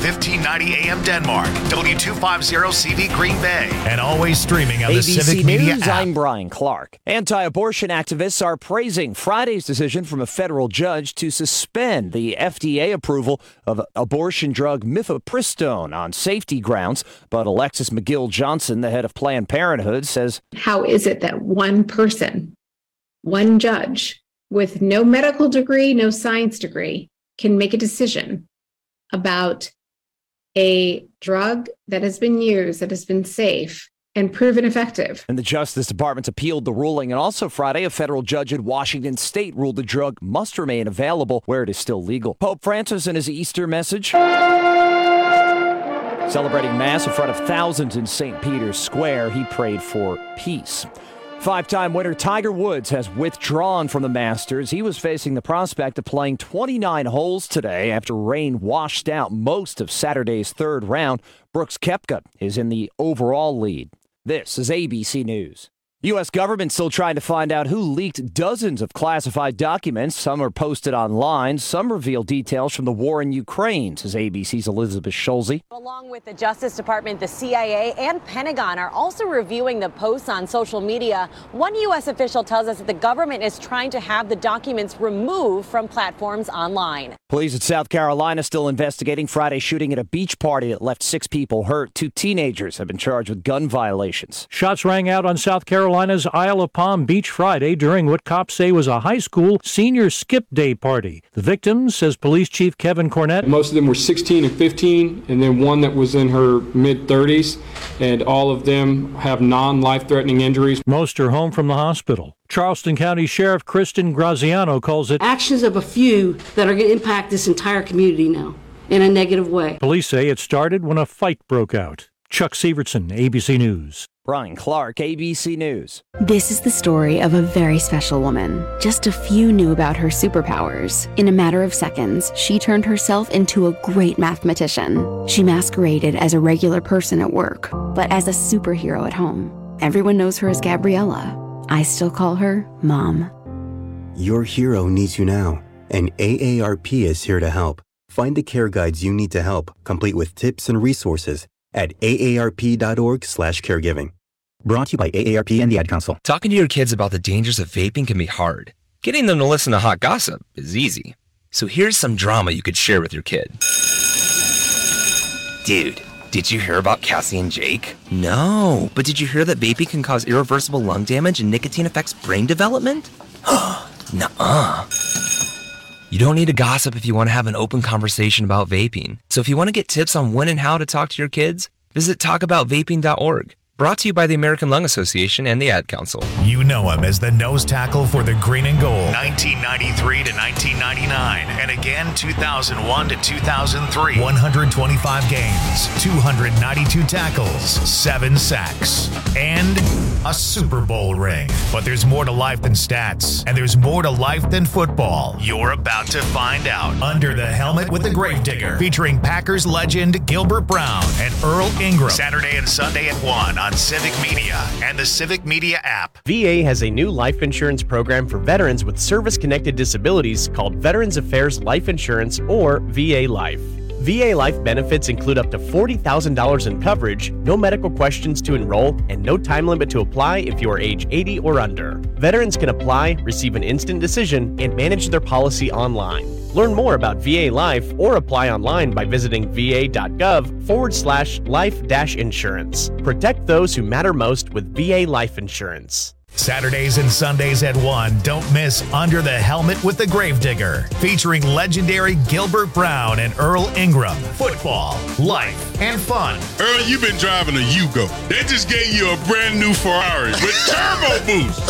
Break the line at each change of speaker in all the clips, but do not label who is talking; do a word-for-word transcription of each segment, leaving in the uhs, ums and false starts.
fifteen ninety A M Denmark, W two fifty C V Green Bay, and always streaming on the
A B C
Civic Media
News,
app.
I'm Brian Clark. Anti-abortion activists are praising Friday's decision from a federal judge to suspend the F D A approval of abortion drug mifepristone on safety grounds. But Alexis McGill Johnson, the head of Planned Parenthood, says,
how is it that one person, one judge with no medical degree, no science degree, can make a decision about a drug that has been used, that has been safe and proven effective?
And the Justice Department appealed the ruling. And also Friday, a federal judge in Washington state ruled the drug must remain available where it is still legal. Pope Francis, in his Easter message, celebrating Mass in front of thousands in Saint Peter's Square, he prayed for peace. Five-time winner Tiger Woods has withdrawn from the Masters. He was facing the prospect of playing twenty-nine holes today after rain washed out most of Saturday's third round. Brooks Koepka is in the overall lead. This is A B C News. U S government still trying to find out who leaked dozens of classified documents. Some are posted online. Some reveal details from the war in Ukraine, says A B C's Elizabeth Schulze.
Along with the Justice Department, the C I A and Pentagon are also reviewing the posts on social media. One U S official tells us that the government is trying to have the documents removed from platforms online.
Police in South Carolina still investigating Friday's shooting at a beach party that left six people hurt. Two teenagers have been charged with gun violations.
Shots rang out on South Carolina's Isle of Palm Beach Friday during what cops say was a high school senior skip day party. The victims, says Police Chief Kevin Cornett,
most of them were sixteen and fifteen, and then one that was in her mid-thirties, and all of them have non-life-threatening injuries.
Most are home from the hospital. Charleston County Sheriff Kristen Graziano calls it
actions of a few that are going to impact this entire community now in a negative way.
Police say it started when a fight broke out. Chuck Severson, A B C News.
Brian Clark, A B C News.
This is the story of a very special woman. Just a few knew about her superpowers. In a matter of seconds, she turned herself into a great mathematician. She masqueraded as a regular person at work, but as a superhero at home. Everyone knows her as Gabriella. I still call her Mom.
Your hero needs you now, and A A R P is here to help. Find the care guides you need to help, complete with tips and resources at A A R P dot org slash caregiving. Brought to you by A A R P and the Ad Council.
Talking to your kids about the dangers of vaping can be hard. Getting them to listen to hot gossip is easy. So here's some drama you could share with your kid. Dude, did you hear about Cassie and Jake? No, but did you hear that vaping can cause irreversible lung damage and nicotine affects brain development? Nuh-uh. You don't need to gossip if you want to have an open conversation about vaping. So if you want to get tips on when and how to talk to your kids, visit talk about vaping dot org. Brought to you by the American Lung Association and the Ad Council.
You know him as the nose tackle for the Green and Gold, nineteen ninety-three to nineteen ninety-nine, and again two thousand one to two thousand three. one hundred twenty-five games, two hundred ninety-two tackles, seven sacks, and a Super Bowl ring. But there's more to life than stats, and there's more to life than football. You're about to find out. Under the Helmet with the Gravedigger, featuring Packers legend Gilbert Brown and Earl Ingram. Saturday and Sunday at one on Civic Media and the Civic Media app.
V A has a new life insurance program for veterans with service-connected disabilities called Veterans Affairs Life Insurance, or V A Life. V A Life benefits include up to forty thousand dollars in coverage, no medical questions to enroll, and no time limit to apply if you are age eighty or under. Veterans can apply, receive an instant decision, and manage their policy online. Learn more about V A Life or apply online by visiting va.gov forward slash life dash insurance. Protect those who matter most with V A Life Insurance.
Saturdays and Sundays at one, don't miss Under the Helmet with the Gravedigger, featuring legendary Gilbert Brown and Earl Ingram. Football, life, and fun.
Earl, you've been driving a Yugo. They just gave you a brand new Ferrari with turbo boost.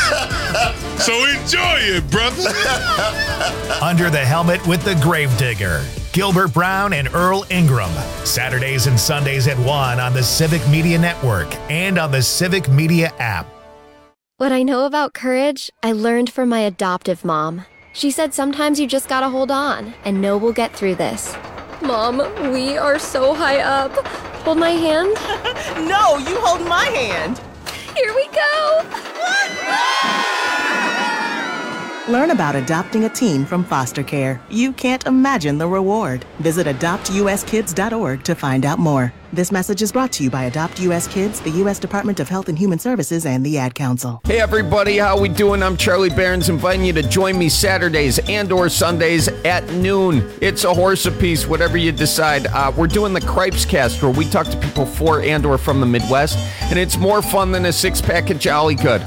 So enjoy it, brother.
Under the Helmet with the Gravedigger, Gilbert Brown and Earl Ingram. Saturdays and Sundays at one on the Civic Media Network and on the Civic Media app.
What I know about courage, I learned from my adoptive mom. She said sometimes you just gotta hold on and know we'll get through this. Mom, we are so high up. Hold my hand.
No, you hold my hand.
Here we go.
Learn about adopting a teen from foster care. You can't imagine the reward. Visit adopt u s kids dot org to find out more. This message is brought to you by Adopt U S Kids, the U S Department of Health and Human Services, and the Ad Council.
Hey everybody, how we doing? I'm Charlie Behrens, inviting you to join me Saturdays and or Sundays at noon. It's a horse apiece, whatever you decide. Uh, we're doing the Cripes Cast, where we talk to people for and or from the Midwest, and it's more fun than a six-pack of Jolly Good.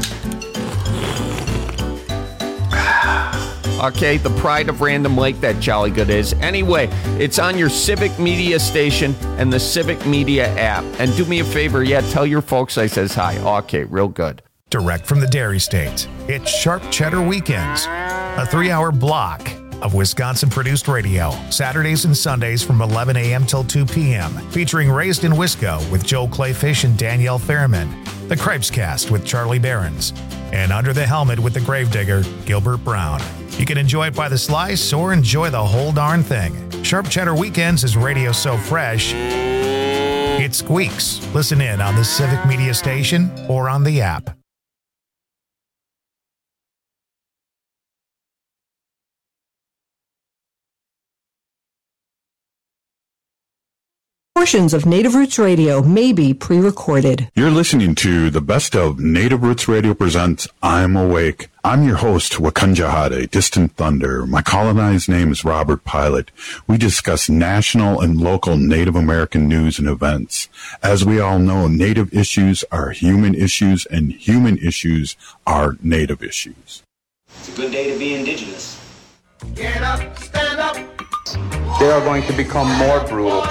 Okay, the pride of Random Lake, that Jolly Good is. Anyway, it's on your Civic Media station and the Civic Media app. And do me a favor, yeah, tell your folks I says hi. Okay, real good.
Direct from the Dairy State, it's Sharp Cheddar Weekends, a three-hour block of Wisconsin-produced radio, Saturdays and Sundays from eleven a.m. till two p.m., featuring Raised in Wisco with Joel Clayfish and Danielle Fairman, the Cripes Cast with Charlie Behrens, and Under the Helmet with the Gravedigger, Gilbert Brown. You can enjoy it by the slice or enjoy the whole darn thing. Sharp Cheddar Weekends is radio so fresh, it squeaks. Listen in on the Civic Media station or on the app.
Portions of Native Roots Radio may be pre-recorded.
You're listening to the best of Native Roots Radio presents I'm Awake. I'm your host, Wakanja Hade, Distant Thunder. My colonized name is Robert Pilot. We discuss national and local Native American news and events. As we all know, Native issues are human issues, and human issues are Native issues.
It's a good day to be Indigenous.
Get up, stand up.
They are going to become more brutal.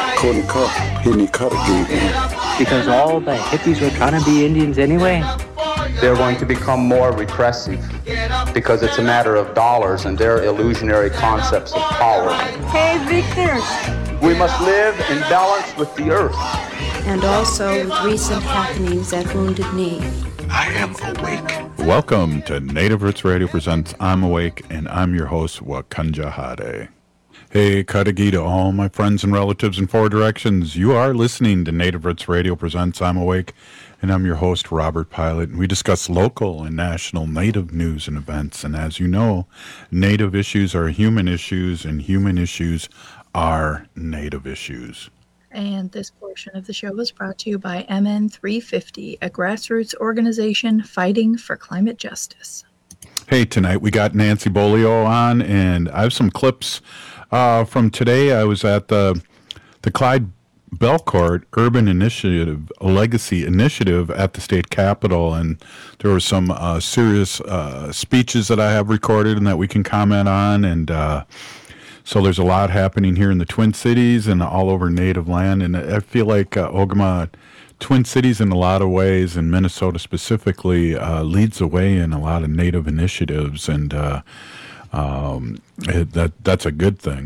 Because all the hippies were trying to be Indians anyway.
They're going to become more repressive because it's a matter of dollars and their illusionary concepts of power.
Hey, Victor.
We must live in balance with the earth.
And also with recent happenings at Wounded Knee.
I am awake. Welcome to Native Roots Radio presents I'm Awake, and I'm your host, Wakanja Hade. Hey, Kadagi to all my friends and relatives in four directions. You are listening to Native Roots Radio presents I'm Awake, and I'm your host, Robert Pilot. And we discuss local and national Native news and events. And as you know, Native issues are human issues, and human issues are Native issues.
And this portion of the show is brought to you by M N three fifty, a grassroots organization fighting for climate justice.
Hey, tonight we got Nancy Bolio on, and I have some clips uh, from today. I was at the the Clyde Belcourt Urban Initiative, a Legacy Initiative at the state capitol, and there were some uh, serious uh, speeches that I have recorded and that we can comment on, and uh, so there's a lot happening here in the Twin Cities and all over Native land, and I feel like uh, Ogama Twin Cities in a lot of ways, and Minnesota specifically, uh, leads the way in a lot of Native initiatives, and uh, um, it, that that's a good thing.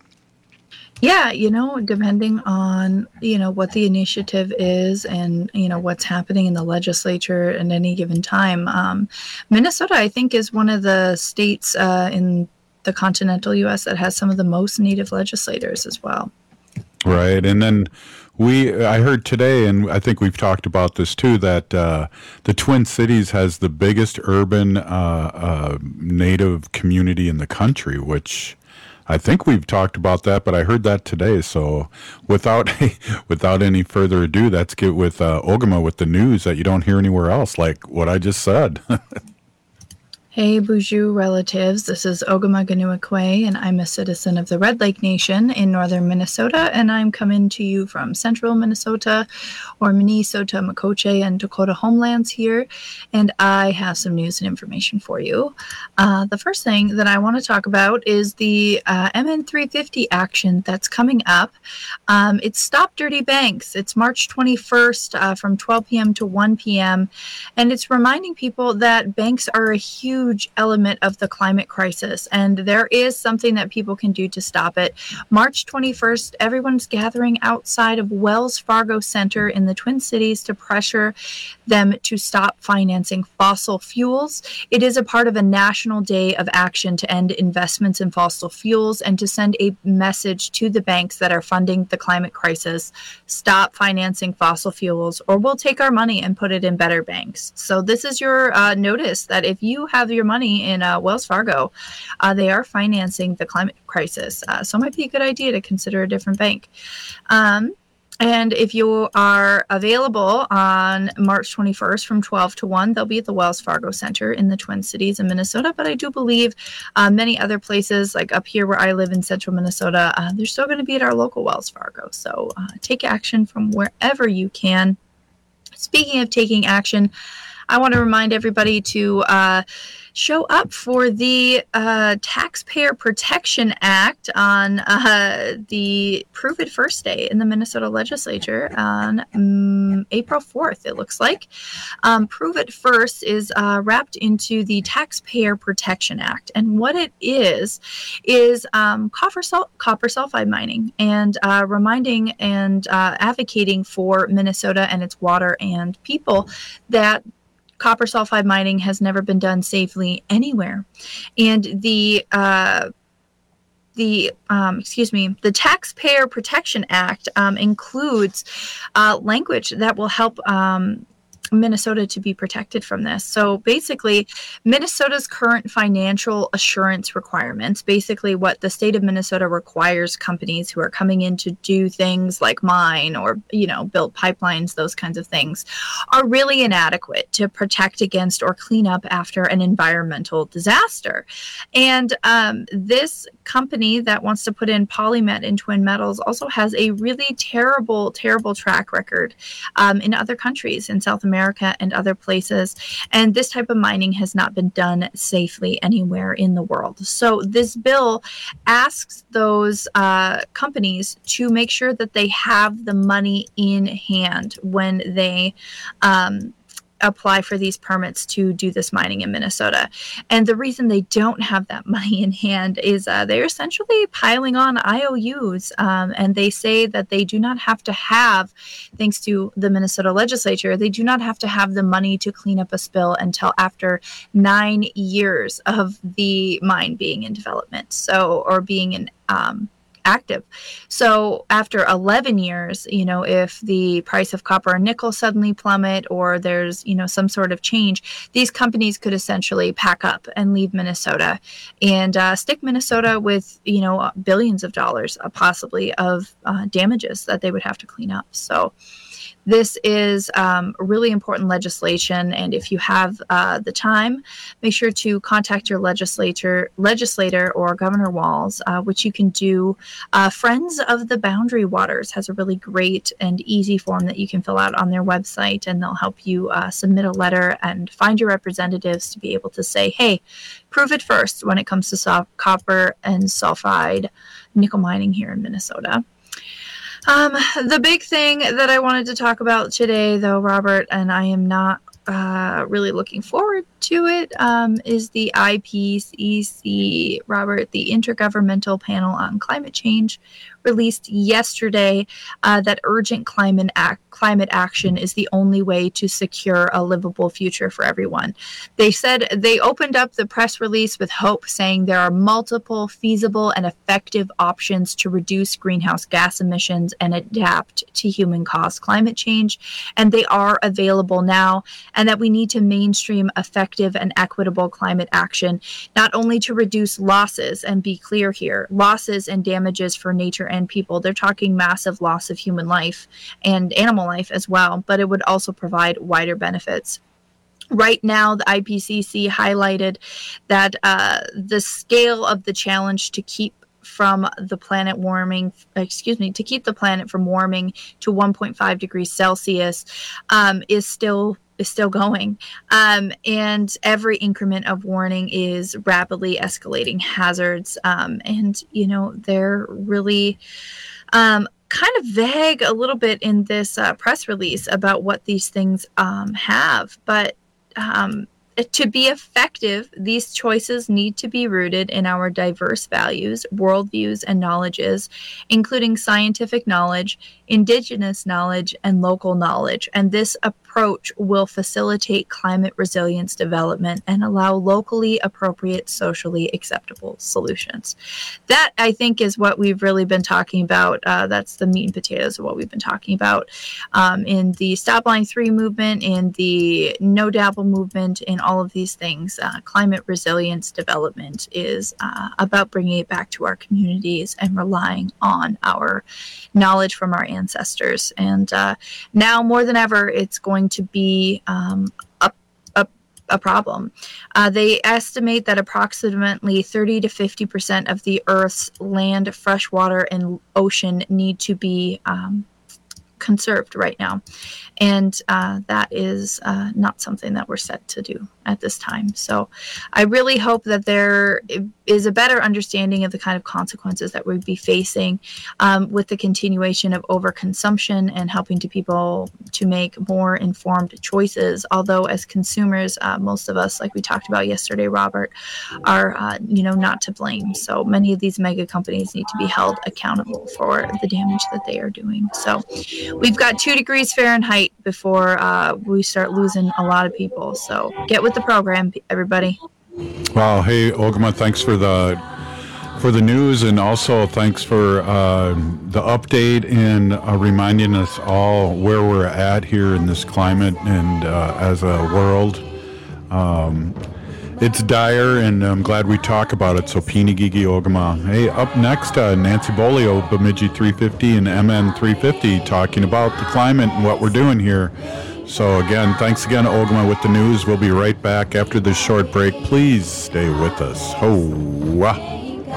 Yeah, you know, depending on, you know, what the initiative is and, you know, what's happening in the legislature at any given time. Um, Minnesota, I think, is one of the states uh, in the continental U S that has some of the most Native legislators as well.
Right. And then we, I heard today, and I think we've talked about this too, that uh, the Twin Cities has the biggest urban uh, uh, Native community in the country, which I think we've talked about that, but I heard that today. So without without any further ado, let's get with uh, Ogama with the news that you don't hear anywhere else, like what I just said.
Hey, Boozhoo relatives, this is Ogama Ganuakwe, and I'm a citizen of the Red Lake Nation in northern Minnesota, and I'm coming to you from central Minnesota, or Minnesota, Makoche, and Dakota homelands here, and I have some news and information for you. Uh, the first thing that I want to talk about is the uh, M N three fifty action that's coming up. Um, it's Stop Dirty Banks. It's March twenty-first uh, from twelve p.m. to one p.m., and it's reminding people that banks are a huge element of the climate crisis, and there is something that people can do to stop it. March twenty-first, everyone's gathering outside of Wells Fargo Center in the Twin Cities to pressure them to stop financing fossil fuels. It is a part of a national day of action to end investments in fossil fuels and to send a message to the banks that are funding the climate crisis. Stop financing fossil fuels, or we'll take our money and put it in better banks. So this is your uh, notice that if you have your your money in uh, Wells Fargo. Uh, they are financing the climate crisis. Uh, so it might be a good idea to consider a different bank. Um, And if you are available on March twenty-first from twelve to one, they'll be at the Wells Fargo Center in the Twin Cities in Minnesota. But I do believe uh, many other places, like up here where I live in central Minnesota, uh, they're still going to be at our local Wells Fargo. So uh, take action from wherever you can. Speaking of taking action, I want to remind everybody to uh, show up for the uh, Taxpayer Protection Act on uh, the Prove It First Day in the Minnesota Legislature on um, April fourth, it looks like. Um, Prove It First is uh, wrapped into the Taxpayer Protection Act. And what it is, is um, copper, sul- copper sulfide mining and uh, reminding and uh, advocating for Minnesota and its water and people that copper sulfide mining has never been done safely anywhere. And the, uh, the um, excuse me, the Taxpayer Protection Act um, includes uh, language that will help um, Minnesota to be protected from this. So basically, Minnesota's current financial assurance requirements, basically what the state of Minnesota requires companies who are coming in to do things like mine or, you know, build pipelines, those kinds of things, are really inadequate to protect against or clean up after an environmental disaster. And um, this company that wants to put in PolyMet in Twin Metals also has a really terrible, terrible track record um, in other countries in South America and other places. And this type of mining has not been done safely anywhere in the world. So this bill asks those uh, companies to make sure that they have the money in hand when they um, apply for these permits to do this mining in Minnesota. And the reason they don't have that money in hand is uh, they're essentially piling on I O Us. Um, and they say that they do not have to have, thanks to the Minnesota legislature, they do not have to have the money to clean up a spill until after nine years of the mine being in development. So, or being in, um, active. So after eleven years, you know, if the price of copper and nickel suddenly plummet or there's, you know, some sort of change, these companies could essentially pack up and leave Minnesota and uh, stick Minnesota with, you know, billions of dollars uh, possibly of uh, damages that they would have to clean up. So this is um, really important legislation, and if you have uh, the time, make sure to contact your legislator, legislator or Governor Walz, uh, which you can do. Uh, Friends of the Boundary Waters has a really great and easy form that you can fill out on their website, and they'll help you uh, submit a letter and find your representatives to be able to say, hey, prove it first when it comes to soft copper and sulfide nickel mining here in Minnesota. Um, the big thing that I wanted to talk about today, though, Robert, and I am not uh, really looking forward to it, um, is the I P C C, Robert, the Intergovernmental Panel on Climate Change, released yesterday uh, that urgent climate act, climate action is the only way to secure a livable future for everyone. They said they opened up the press release with hope, saying there are multiple feasible and effective options to reduce greenhouse gas emissions and adapt to human-caused climate change, and they are available now, and that we need to mainstream effective and equitable climate action, not only to reduce losses, and be clear here, losses and damages for nature and people. They're talking massive loss of human life and animal life as well, but it would also provide wider benefits. Right now, the I P C C highlighted that uh, the scale of the challenge to keep from the planet warming, excuse me, to keep the planet from warming to one point five degrees Celsius um, is still is still going. Um, and every increment of warning is rapidly escalating hazards. Um, and, you know, they're really um, kind of vague a little bit in this uh, press release about what these things um, have. But um, to be effective, these choices need to be rooted in our diverse values, worldviews, and knowledges, including scientific knowledge, indigenous knowledge, and local knowledge. And this approach will facilitate climate resilience development and allow locally appropriate, socially acceptable solutions. That, I think, is what we've really been talking about. Uh, that's the meat and potatoes of what we've been talking about um, in the Stop Line three movement, in the No Dabble movement, in all of these things. Uh, climate resilience development is uh, about bringing it back to our communities and relying on our knowledge from our ancestors. And uh, now more than ever, it's going to be um, a, a, a problem. Uh, they estimate that approximately thirty to fifty percent of the Earth's land, freshwater, and ocean need to be um, conserved right now. And uh, that is uh, not something that we're set to do at this time. So I really hope that there is a better understanding of the kind of consequences that we'd be facing um, with the continuation of overconsumption and helping to people to make more informed choices. Although as consumers, uh, most of us, like we talked about yesterday, Robert, are uh, you know not to blame. So many of these mega companies need to be held accountable for the damage that they are doing. So we've got two degrees Fahrenheit before uh, we start losing a lot of people. So get with the program, everybody.
Wow. Hey, Ogama, thanks for the for the news, and also thanks for uh, the update and uh, reminding us all where we're at here in this climate and uh, as a world. Um, it's dire, and I'm glad we talk about it. So, Pinigigi Ogama. Hey, up next, uh, Nancy Bolio, Bemidji three fifty and M N three fifty, talking about the climate and what we're doing here. So, again, thanks again, Ogama, with the news. We'll be right back after this short break. Please stay with us. Ho-wah.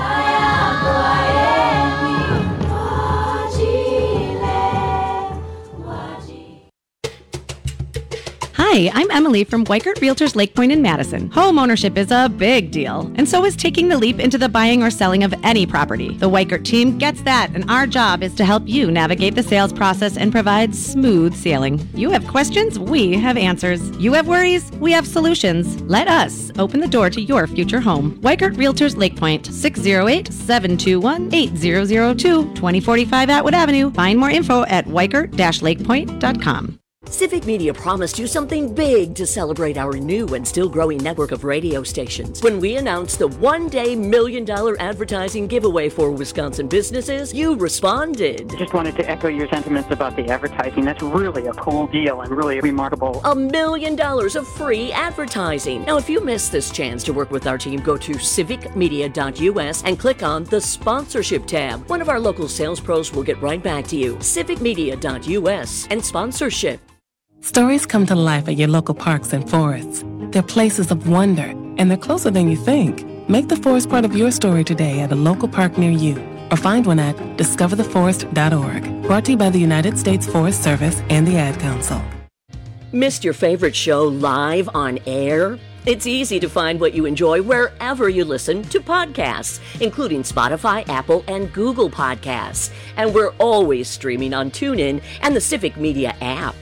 Hi, I'm Emily from Weikert Realtors Lake Point in Madison. Home ownership is a big deal, and so is taking the leap into the buying or selling of any property. The Weikert team gets that, and our job is to help you navigate the sales process and provide smooth sailing. You have questions, we have answers. You have worries, we have solutions. Let us open the door to your future home. Weikert Realtors Lake Point, six oh eight, seven two one, eight zero zero two, twenty forty-five Atwood Avenue. Find more info at weikert dash lakepoint dot com.
Civic Media promised you something big to celebrate our new and still growing network of radio stations. When we announced the one-day million dollar advertising giveaway for Wisconsin businesses, you responded.
Just wanted to echo your sentiments about the advertising. That's really a cool deal and really remarkable.
A million dollars of free advertising. Now, if you missed this chance to work with our team, go to civic media dot U S and click on the sponsorship tab. One of our local sales pros will get right back to you. civic media dot U S and sponsorship.
Stories come to life at your local parks and forests. They're places of wonder, and they're closer than you think. Make the forest part of your story today at a local park near you, or find one at discover the forest dot org. Brought to you by the United States Forest Service and the Ad Council.
Missed your favorite show live on air? It's easy to find what you enjoy wherever you listen to podcasts, including Spotify, Apple, and Google Podcasts. And we're always streaming on TuneIn and the Civic Media app.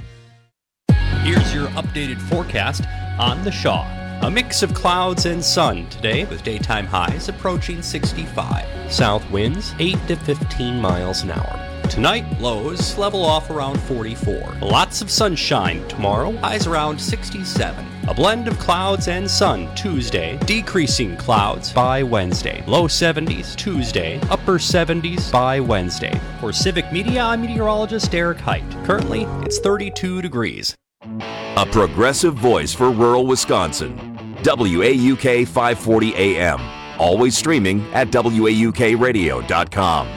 Here's your updated forecast on the Shaw. A mix of clouds and sun today with daytime highs approaching sixty-five. South winds eight to fifteen miles an hour. Tonight, lows level off around forty-four. Lots of sunshine tomorrow, highs around sixty-seven. A blend of clouds and sun Tuesday, decreasing clouds by Wednesday. Low seventies Tuesday, upper seventies by Wednesday. For Civic Media, I'm meteorologist Eric Height. Currently, it's thirty-two degrees.
A progressive voice for rural Wisconsin. W A U K five forty A M. Always streaming at W A U K radio dot com.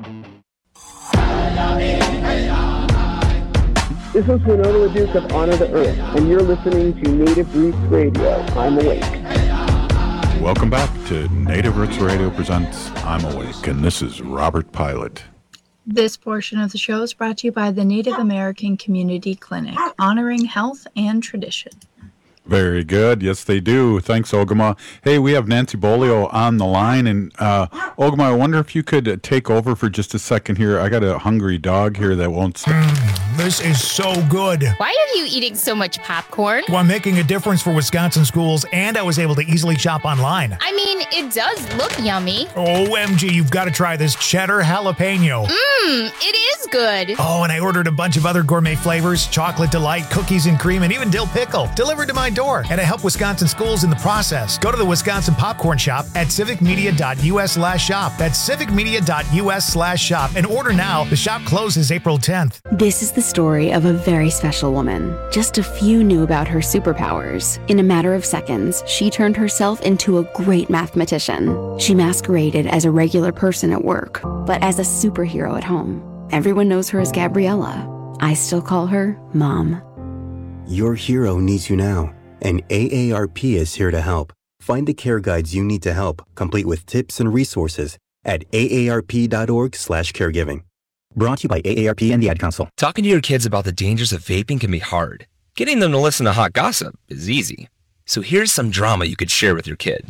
This is Winona LaDuke of Honor the Earth, and you're listening to Native Roots Radio. I'm Awake.
Welcome back to Native Roots Radio presents I'm Awake, and this is Robert Pilot.
This portion of the show is brought to you by the Native American Community Clinic, honoring health and tradition.
Very good. Yes, they do. Thanks, Ogama. Hey, we have Nancy Bolio on the line. And uh, Ogama, I wonder if you could take over for just a second here. I got a hungry dog here that won't stop.
Mm, this is so good.
Why are you eating so much popcorn?
Well, I'm making a difference for Wisconsin schools, and I was able to easily shop online.
I mean, it does look yummy.
O M G, you've got to try this cheddar jalapeno.
Mmm, it is is good.
Oh, and I ordered a bunch of other gourmet flavors, chocolate delight, cookies and cream, and even dill pickle, delivered to my door. And I help Wisconsin schools in the process. Go to the Wisconsin Popcorn Shop at civicmedia.us slash shop. That's civicmedia.us slash shop. And order now. The shop closes April tenth.
This is the story of a very special woman. Just a few knew about her superpowers. In a matter of seconds, she turned herself into a great mathematician. She masqueraded as a regular person at work, but as a superhero at home. Everyone knows her as Gabriella. I still call her Mom.
Your hero needs you now, and A A R P is here to help. Find the care guides you need to help, complete with tips and resources at aarp.org slash caregiving. Brought to you by A A R P and the Ad Council.
Talking to your kids about the dangers of vaping can be hard. Getting them to listen to hot gossip is easy. So here's some drama you could share with your kid.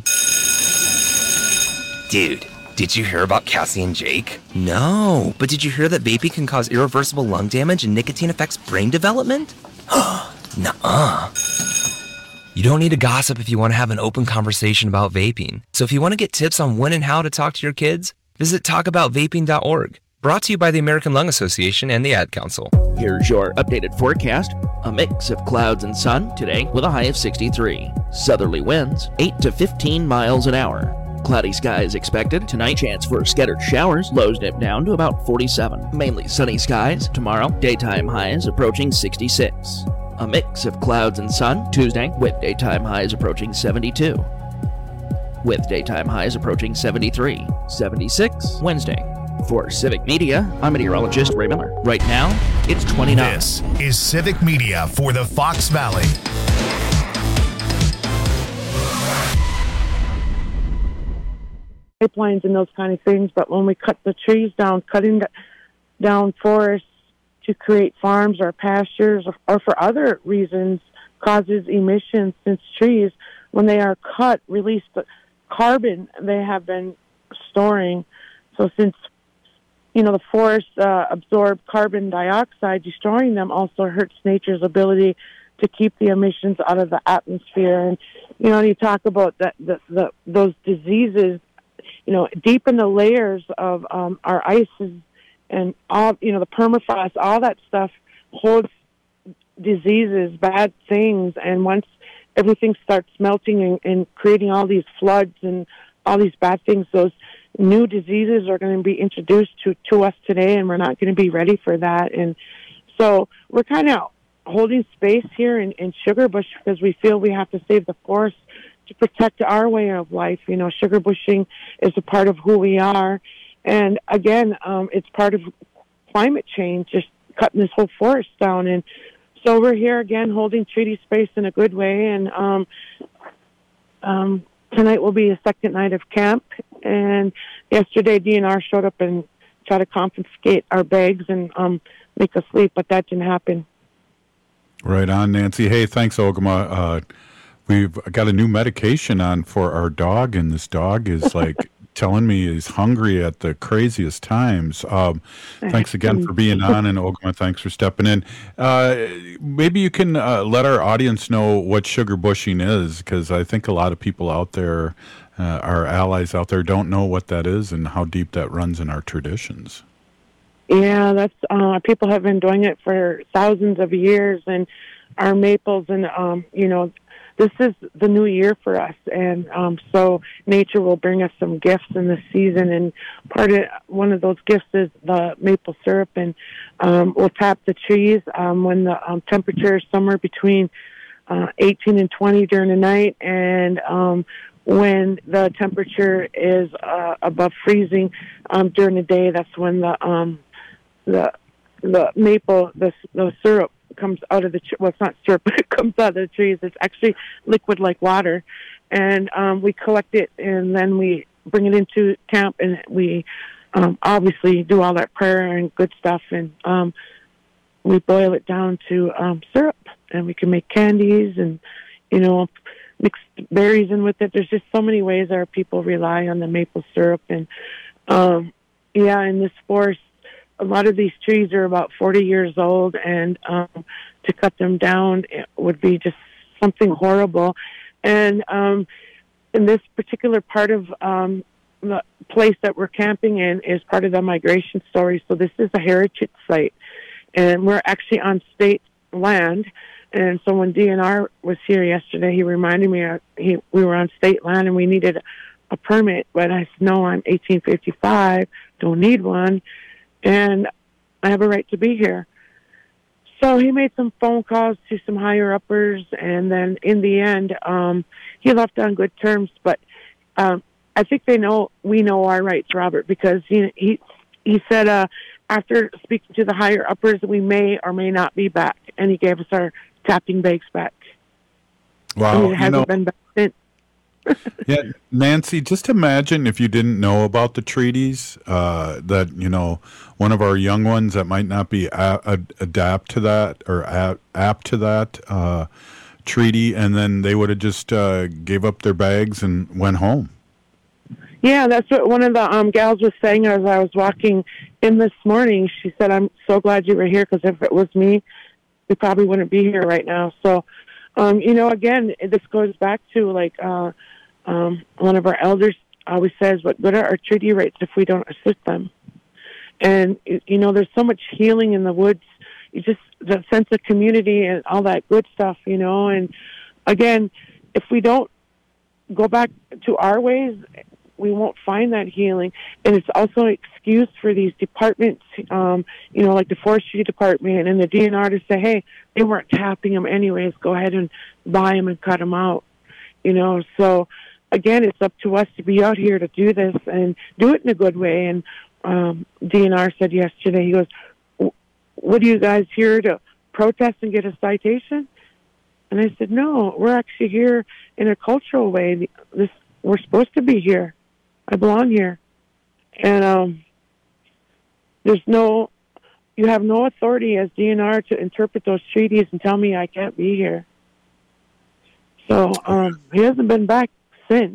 Dude, did you hear about Cassie and Jake? No, but did you hear that vaping can cause irreversible lung damage and nicotine affects brain development? Nuh-uh. You don't need to gossip if you want to have an open conversation about vaping. So if you want to get tips on when and how to talk to your kids, visit talk about vaping dot org. Brought to you by the American Lung Association and the Ad Council.
Here's your updated forecast. A mix of clouds and sun today with a high of sixty-three. Southerly winds, eight to fifteen miles an hour. Cloudy skies expected. Tonight, chance for scattered showers. Lows dip down to about forty-seven. Mainly sunny skies. Tomorrow, daytime highs approaching sixty-six. A mix of clouds and sun Tuesday with daytime highs approaching seventy-two. With daytime highs approaching seventy-three. seventy-six Wednesday. For Civic Media, I'm meteorologist Ray Miller. Right now, it's twenty-nine.
This is Civic Media for the Fox Valley.
Pipelines and those kind of things, but when we cut the trees down, cutting down forests to create farms or pastures or, or for other reasons causes emissions, since trees, when they are cut, release the carbon they have been storing. So since you know, the forests uh, absorb carbon dioxide, destroying them also hurts nature's ability to keep the emissions out of the atmosphere. And, you know, you talk about that, the, the, those diseases, you know, deep in the layers of um, our ices and all, you know, the permafrost, all that stuff holds diseases, bad things. And once everything starts melting and, and creating all these floods and all these bad things, those new diseases are going to be introduced to, to us today, and we're not going to be ready for that. And so we're kind of holding space here in, in Sugarbush because we feel we have to save the forest to protect our way of life. You know, sugar bushing is a part of who we are. And again, um, it's part of climate change, just cutting this whole forest down. And so we're here again holding treaty space in a good way. And um, um, tonight will be a second night of camp. And yesterday, D N R showed up and tried to confiscate our bags and um, make us leave, but that didn't happen.
Right on, Nancy. Hey, thanks, Ogama. Uh, we've got a new medication on for our dog, and this dog is like telling me he's hungry at the craziest times. Um, thanks again for being on, and Ogama, thanks for stepping in. Uh, maybe you can uh, let our audience know what sugar bushing is, because I think a lot of people out there, uh, our allies out there, don't know what that is and how deep that runs in our traditions.
Yeah, that's uh, people have been doing it for thousands of years, and our maples, and um, you know, this is the new year for us, and um, so nature will bring us some gifts in this season, and part of one of those gifts is the maple syrup, and um, we'll tap the trees um, when the um, temperature is somewhere between uh, eighteen and twenty during the night, and um, when the temperature is uh, above freezing um, during the day, that's when the um, the the maple the the syrup comes out of the well, it's not syrup, but it comes out of the trees. It's actually liquid like water, and um, we collect it and then we bring it into camp, and we um, obviously do all that prayer and good stuff, and um, we boil it down to um, syrup, and we can make candies and you know mix berries in with it. There's just so many ways our people rely on the maple syrup, and um, yeah, in this forest, a lot of these trees are about forty years old, and um, to cut them down it would be just something horrible. And um, in this particular part of um, the place that we're camping in is part of the migration story. So this is a heritage site, and we're actually on state land. And so when D N R was here yesterday, he reminded me uh, he, we were on state land and we needed a, a permit. But I said, no, I'm eighteen fifty-five, don't need one, and I have a right to be here. So he made some phone calls to some higher uppers, and then in the end, um, he left on good terms. But um, I think they know we know our rights, Robert, because he he he said uh, after speaking to the higher uppers, we may or may not be back, and he gave us our tapping bags back.
Wow,
I mean, it hasn't
you know,
been back since.
yeah, Nancy, just imagine if you didn't know about the treaties, uh, that, you know, one of our young ones that might not be a- a- adapt to that or a- apt to that uh, treaty, and then they would have just uh, gave up their bags and went home.
Yeah, that's what one of the um, gals was saying as I was walking in this morning. She said, I'm so glad you were here, because if it was me, we probably wouldn't be here right now. So, um, you know, again, this goes back to, like, uh, um, one of our elders always says, what good are our treaty rights if we don't assist them? And, you know, there's so much healing in the woods. You just, the sense of community and all that good stuff, you know. And, again, if we don't go back to our ways, we won't find that healing. And it's also an excuse for these departments, um, you know, like the forestry department and the D N R, to say, hey, they weren't tapping them anyways, go ahead and buy them and cut them out, you know. So, again, it's up to us to be out here to do this and do it in a good way. And um, D N R said yesterday, he goes, what are you guys here to protest and get a citation? And I said, no, we're actually here in a cultural way. This, we're supposed to be here. I belong here. And um, there's no, you have no authority as D N R to interpret those treaties and tell me I can't be here. So um, he hasn't been back since.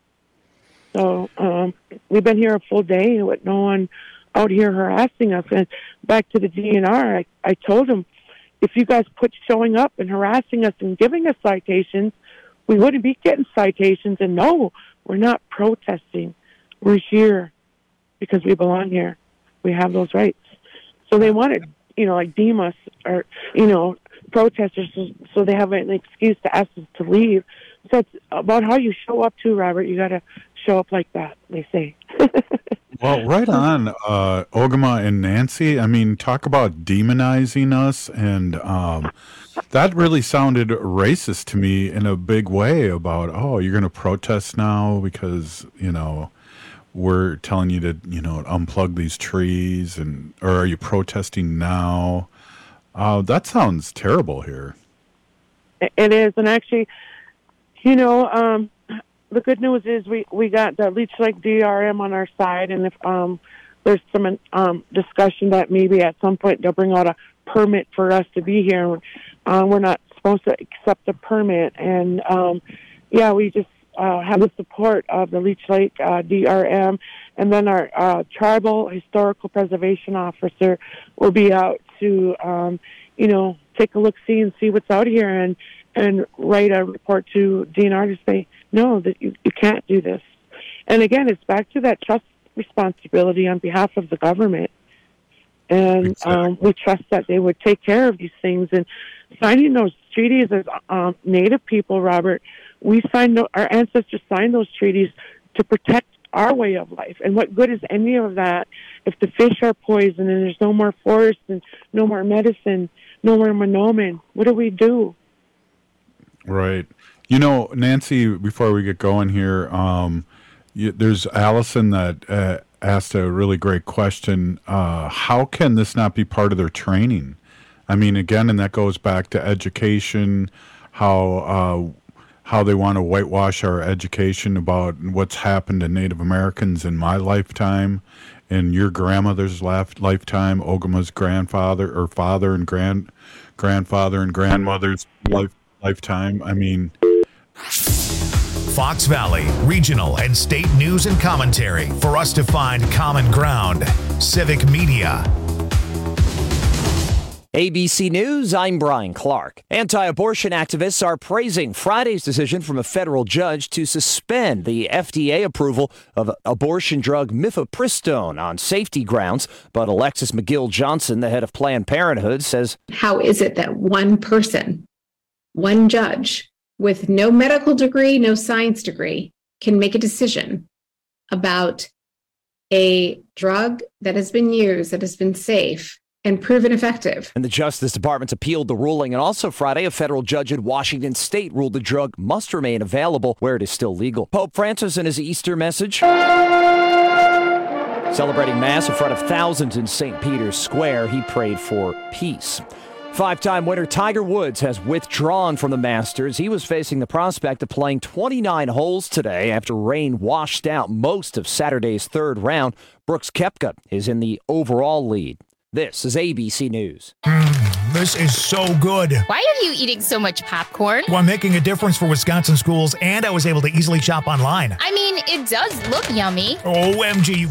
So um, we've been here a full day with no one out here harassing us. And back to the D N R, I, I told him, if you guys quit showing up and harassing us and giving us citations, we wouldn't be getting citations. And no, we're not protesting. We're here because we belong here. We have those rights. So they want to, you know, like deem us or, you know, protesters so, so they have an excuse to ask us to leave. So it's about how you show up too, Robert. You got to show up like that, they say.
Well, right on, uh, Ogama and Nancy. I mean, talk about demonizing us, and um, that really sounded racist to me in a big way about, oh, you're going to protest now because, you know, we're telling you to, you know, unplug these trees, and or are you protesting now? Uh, that sounds terrible here.
It is, and actually, you know, um, the good news is we, we got the Leech Lake D R M on our side, and if um, there's some um, discussion that maybe at some point they'll bring out a permit for us to be here. Uh, we're not supposed to accept a permit, and um, yeah, we just uh, have the support of the Leech Lake uh, D R M, and then our uh, tribal historical preservation officer will be out to, um, you know, take a look, see, and see what's out here, and and write a report to D N R to say, no, that you, you can't do this. And again, it's back to that trust responsibility on behalf of the government. And exactly. um, we trust that they would take care of these things. And signing those treaties as um, Native people, Robert, we signed, our ancestors signed those treaties to protect our way of life. And what good is any of that if the fish are poisoned and there's no more forest and no more medicine, no more monomen? What do we do?
Right. You know, Nancy, before we get going here, um, you, there's Allison that uh, asked a really great question. Uh, how can this not be part of their training? I mean, again, and that goes back to education, how uh, how they want to whitewash our education about what's happened to Native Americans in my lifetime, in your grandmother's laf- lifetime, Ogama's grandfather or father and grand grandfather and grandmother's life, lifetime. I mean...
Fox Valley, regional and state news and commentary for us to find common ground. Civic Media.
A B C News, I'm Brian Clark. Anti-abortion activists are praising Friday's decision from a federal judge to suspend the F D A approval of abortion drug mifepristone on safety grounds. But Alexis McGill Johnson, the head of Planned Parenthood, says,
how is it that one person, one judge with no medical degree, no science degree, can make a decision about a drug that has been used, that has been safe, and proven effective?
And the Justice Department appealed the ruling. And also Friday, a federal judge in Washington state ruled the drug must remain available where it is still legal. Pope Francis in his Easter message, celebrating Mass in front of thousands in Saint Peter's Square, he prayed for peace. Five-time winner Tiger Woods has withdrawn from the Masters. He was facing the prospect of playing twenty-nine holes today after rain washed out most of Saturday's third round. Brooks Koepka is in the overall lead. This is A B C News.
Mm, this is so good.
Why are you eating so much popcorn?
Well, I'm making a difference for Wisconsin schools, and I was able to easily shop online.
I mean, it does look yummy.
O M G.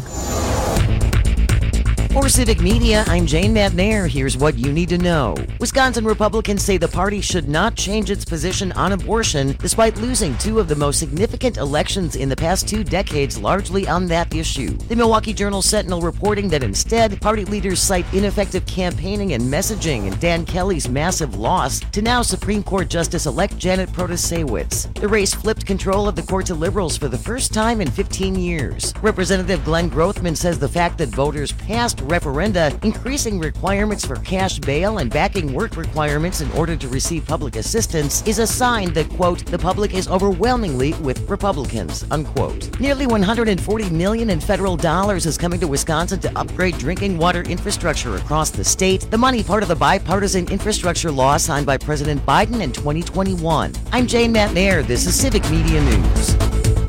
For Civic Media, I'm Jane McNair. Here's what you need to know. Wisconsin Republicans say the party should not change its position on abortion despite losing two of the most significant elections in the past two decades largely on that issue. The Milwaukee Journal Sentinel reporting that instead, party leaders cite ineffective campaigning and messaging and Dan Kelly's massive loss to now Supreme Court Justice-elect Janet Protasewicz. The race flipped control of the court to liberals for the first time in fifteen years. Representative Glenn Grothman says the fact that voters passed referenda increasing requirements for cash bail and backing work requirements in order to receive public assistance is a sign that, quote, the public is overwhelmingly with Republicans, unquote. Nearly one hundred forty million dollars in federal dollars is coming to Wisconsin to upgrade drinking water infrastructure across the state, the money part of the bipartisan infrastructure law signed by President Biden in twenty twenty-one. I'm Jane McNair. This is Civic Media News.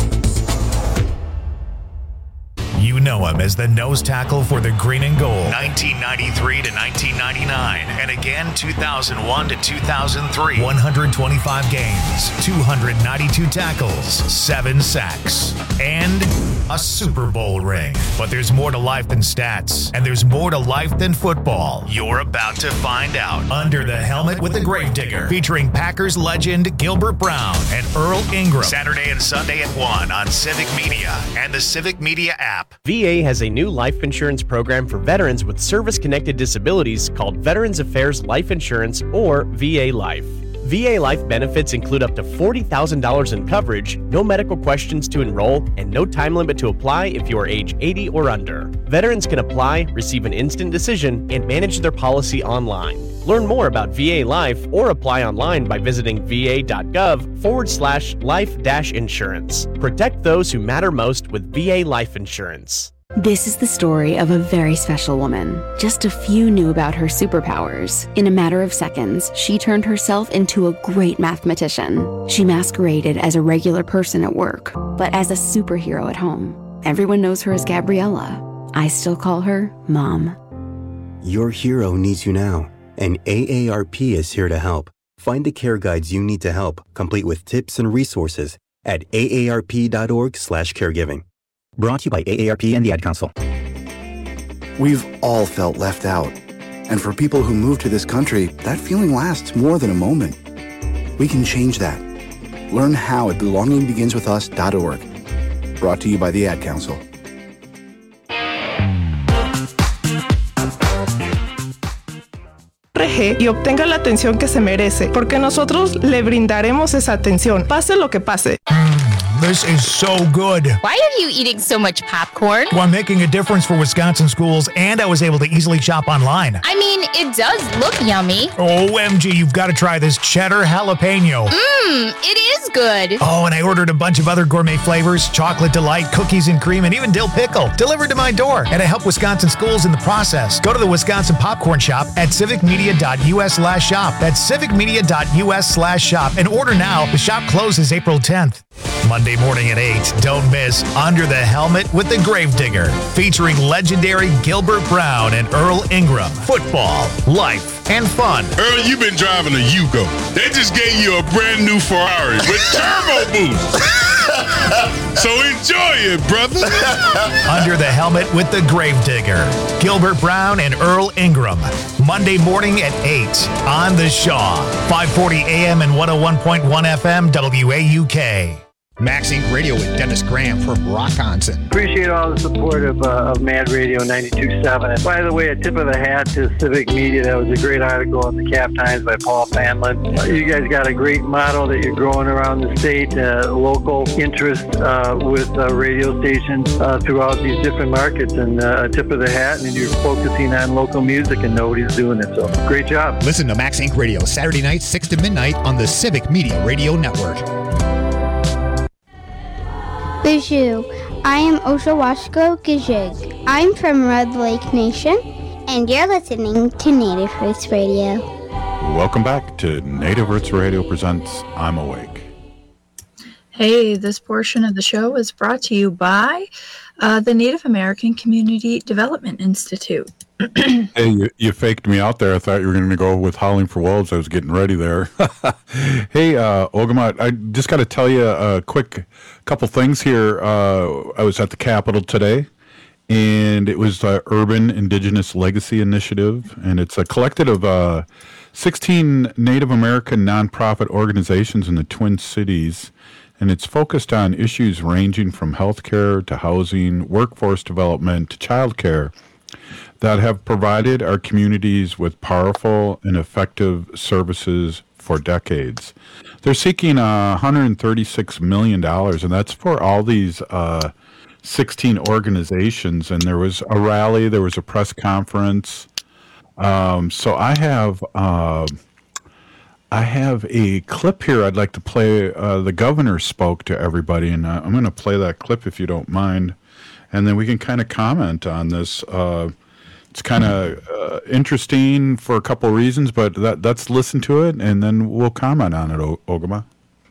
You know him as the nose tackle for the Green and Gold, nineteen ninety-three to nineteen ninety-nine, and again two thousand one to two thousand three. one hundred twenty-five games, two hundred ninety-two tackles, seven sacks, and a Super Bowl ring. But there's more to life than stats, and there's more to life than football. You're about to find out. Under the Helmet with the Gravedigger, featuring Packers legend Gilbert Brown and Earl Ingram. Saturday and Sunday at one on Civic Media and the Civic Media app.
V A has a new life insurance program for veterans with service-connected disabilities called Veterans Affairs Life Insurance, or V A Life. V A Life benefits include up to forty thousand dollars in coverage, no medical questions to enroll, and no time limit to apply if you are age eighty or under. Veterans can apply, receive an instant decision, and manage their policy online. Learn more about V A Life or apply online by visiting va.gov forward slash life dash insurance. Protect those who matter most with V A Life Insurance.
This is the story of a very special woman. Just a few knew about her superpowers. In a matter of seconds, she turned herself into a great mathematician. She masqueraded as a regular person at work, but as a superhero at home. Everyone knows her as Gabriella. I still call her Mom.
Your hero needs you now, and A A R P is here to help. Find the care guides you need to help, complete with tips and resources at aarp.org slash caregiving.
Brought to you by A A R P and the Ad Council.
We've all felt left out. And for people who move to this country, that feeling lasts more than a moment. We can change that. Learn how at belonging begins with us dot org. Brought to you by the Ad Council.
Y obtenga la atención que se merece, porque nosotros le brindaremos esa atención, pase lo que pase.
This is so good.
Why are you eating so much popcorn?
Well, I'm making a difference for Wisconsin schools, and I was able to easily shop online.
I mean, it does look yummy.
O M G, you've got to try this cheddar jalapeno.
Mmm, it is good.
Oh, and I ordered a bunch of other gourmet flavors, chocolate delight, cookies and cream, and even dill pickle, delivered to my door. And I help Wisconsin schools in the process. Go to the Wisconsin Popcorn Shop at civicmedia.us slash shop. That's civicmedia.us slash shop. And order now. The shop closes April tenth. Monday morning at eight, don't miss Under the Helmet with the Gravedigger, featuring legendary Gilbert Brown and Earl Ingram. Football, life, and fun.
Earl, you've been driving a Yugo. They just gave you a brand new Ferrari with turbo boost. So enjoy it, brother.
Under the Helmet with the Gravedigger, Gilbert Brown and Earl Ingram. Monday morning at eight on The Shaw. five forty A M and one oh one point one F M W A U K.
Max Inc Radio with Dennis Graham from Rockonson.
Appreciate all the support of, uh, of Mad Radio ninety-two point seven. And by the way, a tip of the hat to Civic Media. That was a great article in the Cap Times by Paul Fanlin. Uh, you guys got a great model that you're growing around the state, uh, local interest uh, with uh, radio stations uh, throughout these different markets. And uh, a tip of the hat, and you're focusing on local music and nobody's doing it. So great job.
Listen to Max Inc Radio Saturday nights, six to midnight on the Civic Media Radio Network.
Bonjour, I am Oshawashko Gijig. I'm from Red Lake Nation, and you're listening to Native Roots Radio.
Welcome back to Native Roots Radio presents I'm Awake.
Hey, this portion of the show is brought to you by uh, the Native American Community Development Institute.
Hey, you, you faked me out there. I thought you were going to go with Howling for Wolves. I was getting ready there. Hey, uh, Ogamat, I just got to tell you a quick couple things here. Uh, I was at the Capitol today, and it was the Urban Indigenous Legacy Initiative, and it's a collective of uh, sixteen Native American nonprofit organizations in the Twin Cities, and it's focused on issues ranging from healthcare to housing, workforce development to childcare, that have provided our communities with powerful and effective services for decades. They're seeking uh, one hundred thirty-six million dollars, and that's for all these uh, sixteen organizations. And there was a rally, there was a press conference. Um, so I have uh, I have a clip here I'd like to play. Uh, the governor spoke to everybody, and uh, I'm going to play that clip if you don't mind, and then we can kind of comment on this. Uh, It's kind of uh, interesting for a couple of reasons, but that, let's listen to it, and then we'll comment on it, o- Ogama.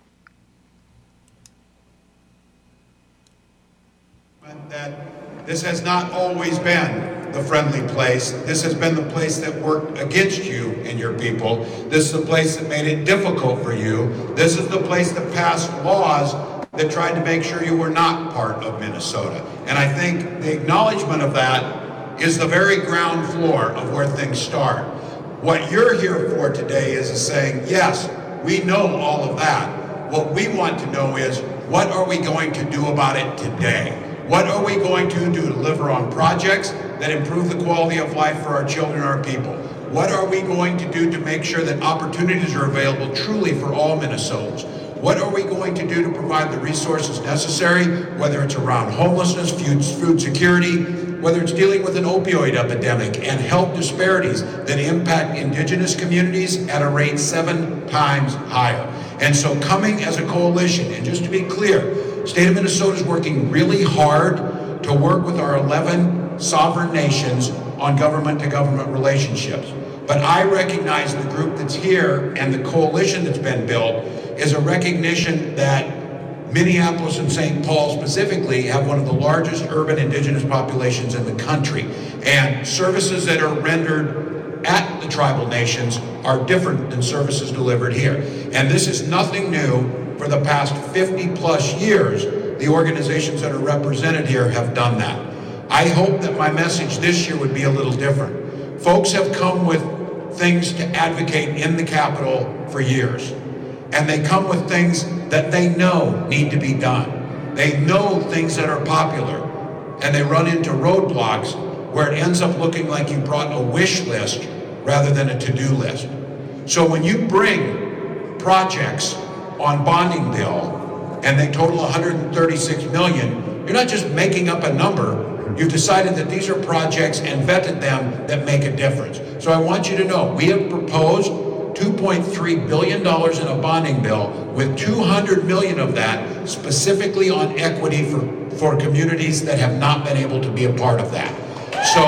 That this has not always been the friendly place. This has been the place that worked against you and your people. This is the place that made it difficult for you. This is the place that passed laws that tried to make sure you were not part of Minnesota. And I think the acknowledgement of that is the very ground floor of where things start. What you're here for today is saying, yes, we know all of that. What we want to know is, what are we going to do about it today? What are we going to do to deliver on projects that improve the quality of life for our children and our people? What are we going to do to make sure that opportunities are available truly for all Minnesotans? What are we going to do to provide the resources necessary, whether it's around homelessness, food, food security, whether it's dealing with an opioid epidemic and health disparities that impact indigenous communities at a rate seven times higher. And so coming as a coalition, and just to be clear, state of Minnesota is working really hard to work with our eleven sovereign nations on government-to-government relationships. But I recognize the group that's here and the coalition that's been built is a recognition that Minneapolis and Saint Paul specifically have one of the largest urban indigenous populations in the country. And services that are rendered at the tribal nations are different than services delivered here. And this is nothing new. For the past fifty plus years, the organizations that are represented here have done that. I hope that my message this year would be a little different. Folks have come with things to advocate in the Capitol for years. And they come with things that they know need to be done. They know things that are popular, and they run into roadblocks where it ends up looking like you brought a wish list rather than a to-do list. So when you bring projects on bonding bill and they total one hundred thirty-six million, you're not just making up a number. You've decided that these are projects and vetted them that make a difference. So I want you to know, we have proposed two point three billion dollars in a bonding bill, with two hundred million dollars of that specifically on equity for, for communities that have not been able to be a part of that. So,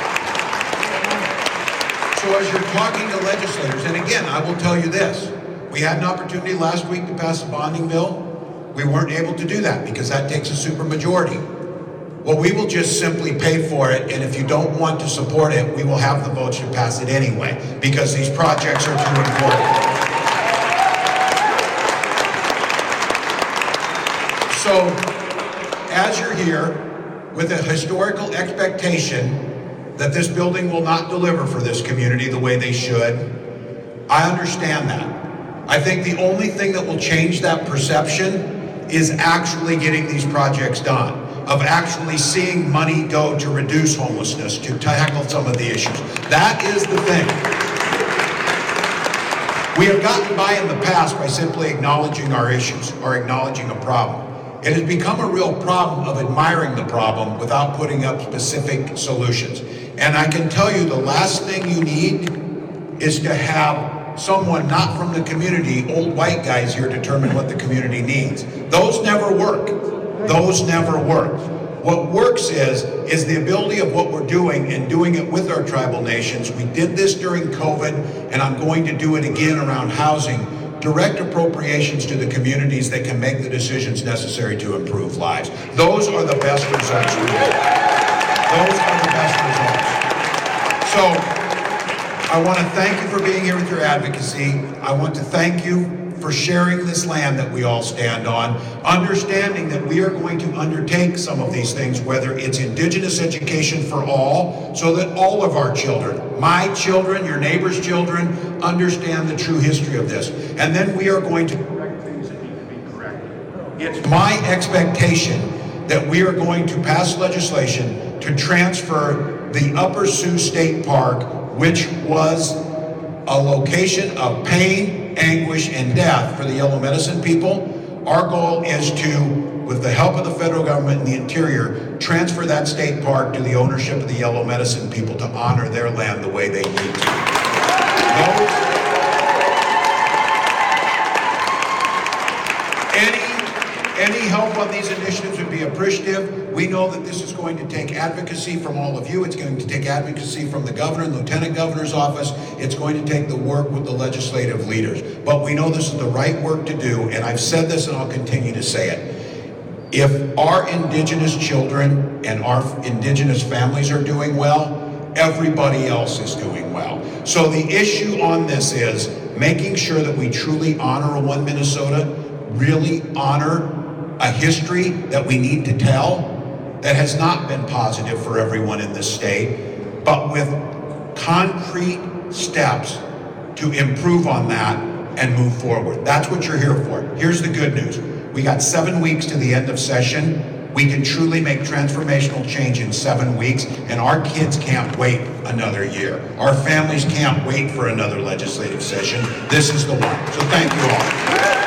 so as you're talking to legislators, and again, I will tell you this, We had an opportunity last week to pass a bonding bill. We weren't able to do that because that takes a supermajority. Well, we will just simply pay for it, and if you don't want to support it, we will have the votes to pass it anyway, because these projects are too important. So, as you're here with a historical expectation that this building will not deliver for this community the way they should, I understand that. I think the only thing that will change that perception is actually getting these projects done, of actually seeing money go to reduce homelessness, to tackle some of the issues. That is the thing. We have gotten by in the past by simply acknowledging our issues or acknowledging a problem. It has become a real problem of admiring the problem without putting up specific solutions. And I can tell you the last thing you need is to have someone not from the community, old white guys here, determine what the community needs. Those never work. Those never work. What works is, is the ability of what we're doing and doing it with our tribal nations. We did this during COVID, and I'm going to do it again around housing. Direct appropriations to the communities that can make the decisions necessary to improve lives. Those are the best results we get. Those are the best results. So, I want to thank you for being here with your advocacy. I want to thank you for sharing this land that we all stand on, understanding that we are going to undertake some of these things, whether it's Indigenous education for all, so that all of our children, my children, your neighbor's children, understand the true history of this. And then we are going to correct things that need to be corrected. It's my expectation that we are going to pass legislation to transfer the Upper Sioux State Park, which was a location of pain, anguish, and death for the Yellow Medicine people. Our goal is to, with the help of the federal government and the Interior, transfer that state park to the ownership of the Yellow Medicine people to honor their land the way they need to. Those, any, any help on these initiatives would be appreciative. We know that this is going to take advocacy from all of you. It's going to take advocacy from the governor and lieutenant governor's office. It's going to take the work with the legislative leaders. But we know this is the right work to do, and I've said this and I'll continue to say it. If our Indigenous children and our Indigenous families are doing well, everybody else is doing well. So the issue on this is making sure that we truly honor a One Minnesota, really honor a history that we need to tell that has not been positive for everyone in this state, but with concrete steps to improve on that and move forward. That's what you're here for. Here's the good news. We got seven weeks to the end of session. We can truly make transformational change in seven weeks, and our kids can't wait another year. Our families can't wait for another legislative session. This is the one. So thank you all.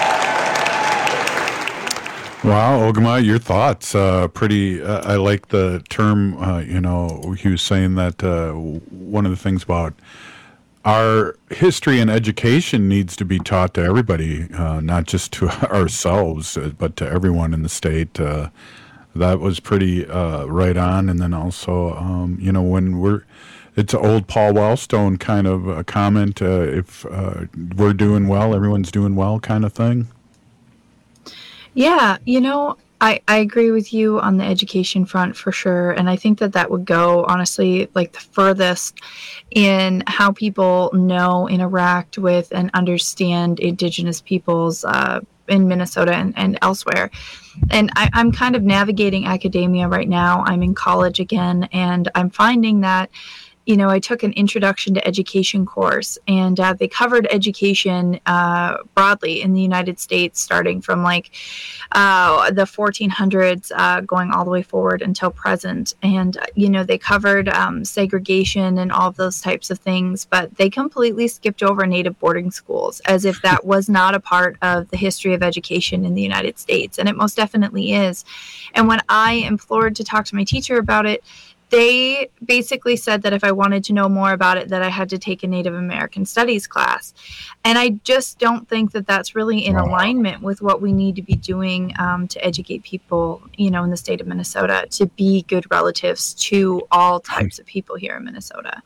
Wow, Ogama, your thoughts? Uh, pretty. Uh, I like the term. Uh, you know, he was saying that uh, one of the things about our history and education needs to be taught to everybody, uh, not just to ourselves, but to everyone in the state. Uh, that was pretty uh, right on. And then also, um, you know, when we're, it's an old Paul Wellstone kind of a comment. Uh, if uh, we're doing well, everyone's doing well, kind of thing.
Yeah, you know, I, I agree with you on the education front for sure. And I think that that would go, honestly, like the furthest in how people know, interact with, and understand Indigenous peoples uh, in Minnesota and, and elsewhere. And I, I'm kind of navigating academia right now. I'm in college again, and I'm finding that, you know, I took an introduction to education course, and uh, they covered education uh, broadly in the United States, starting from like uh, the fourteen hundreds, uh, going all the way forward until present. And, you know, they covered um, segregation and all of those types of things, but they completely skipped over native boarding schools as if that was not a part of the history of education in the United States. And it most definitely is. And when I implored to talk to my teacher about it, they basically said that if I wanted to know more about it, that I had to take a Native American Studies class. And I just don't think that that's really in alignment with what we need to be doing um, to educate people, you know, in the state of Minnesota, to be good relatives to all types of people here in Minnesota.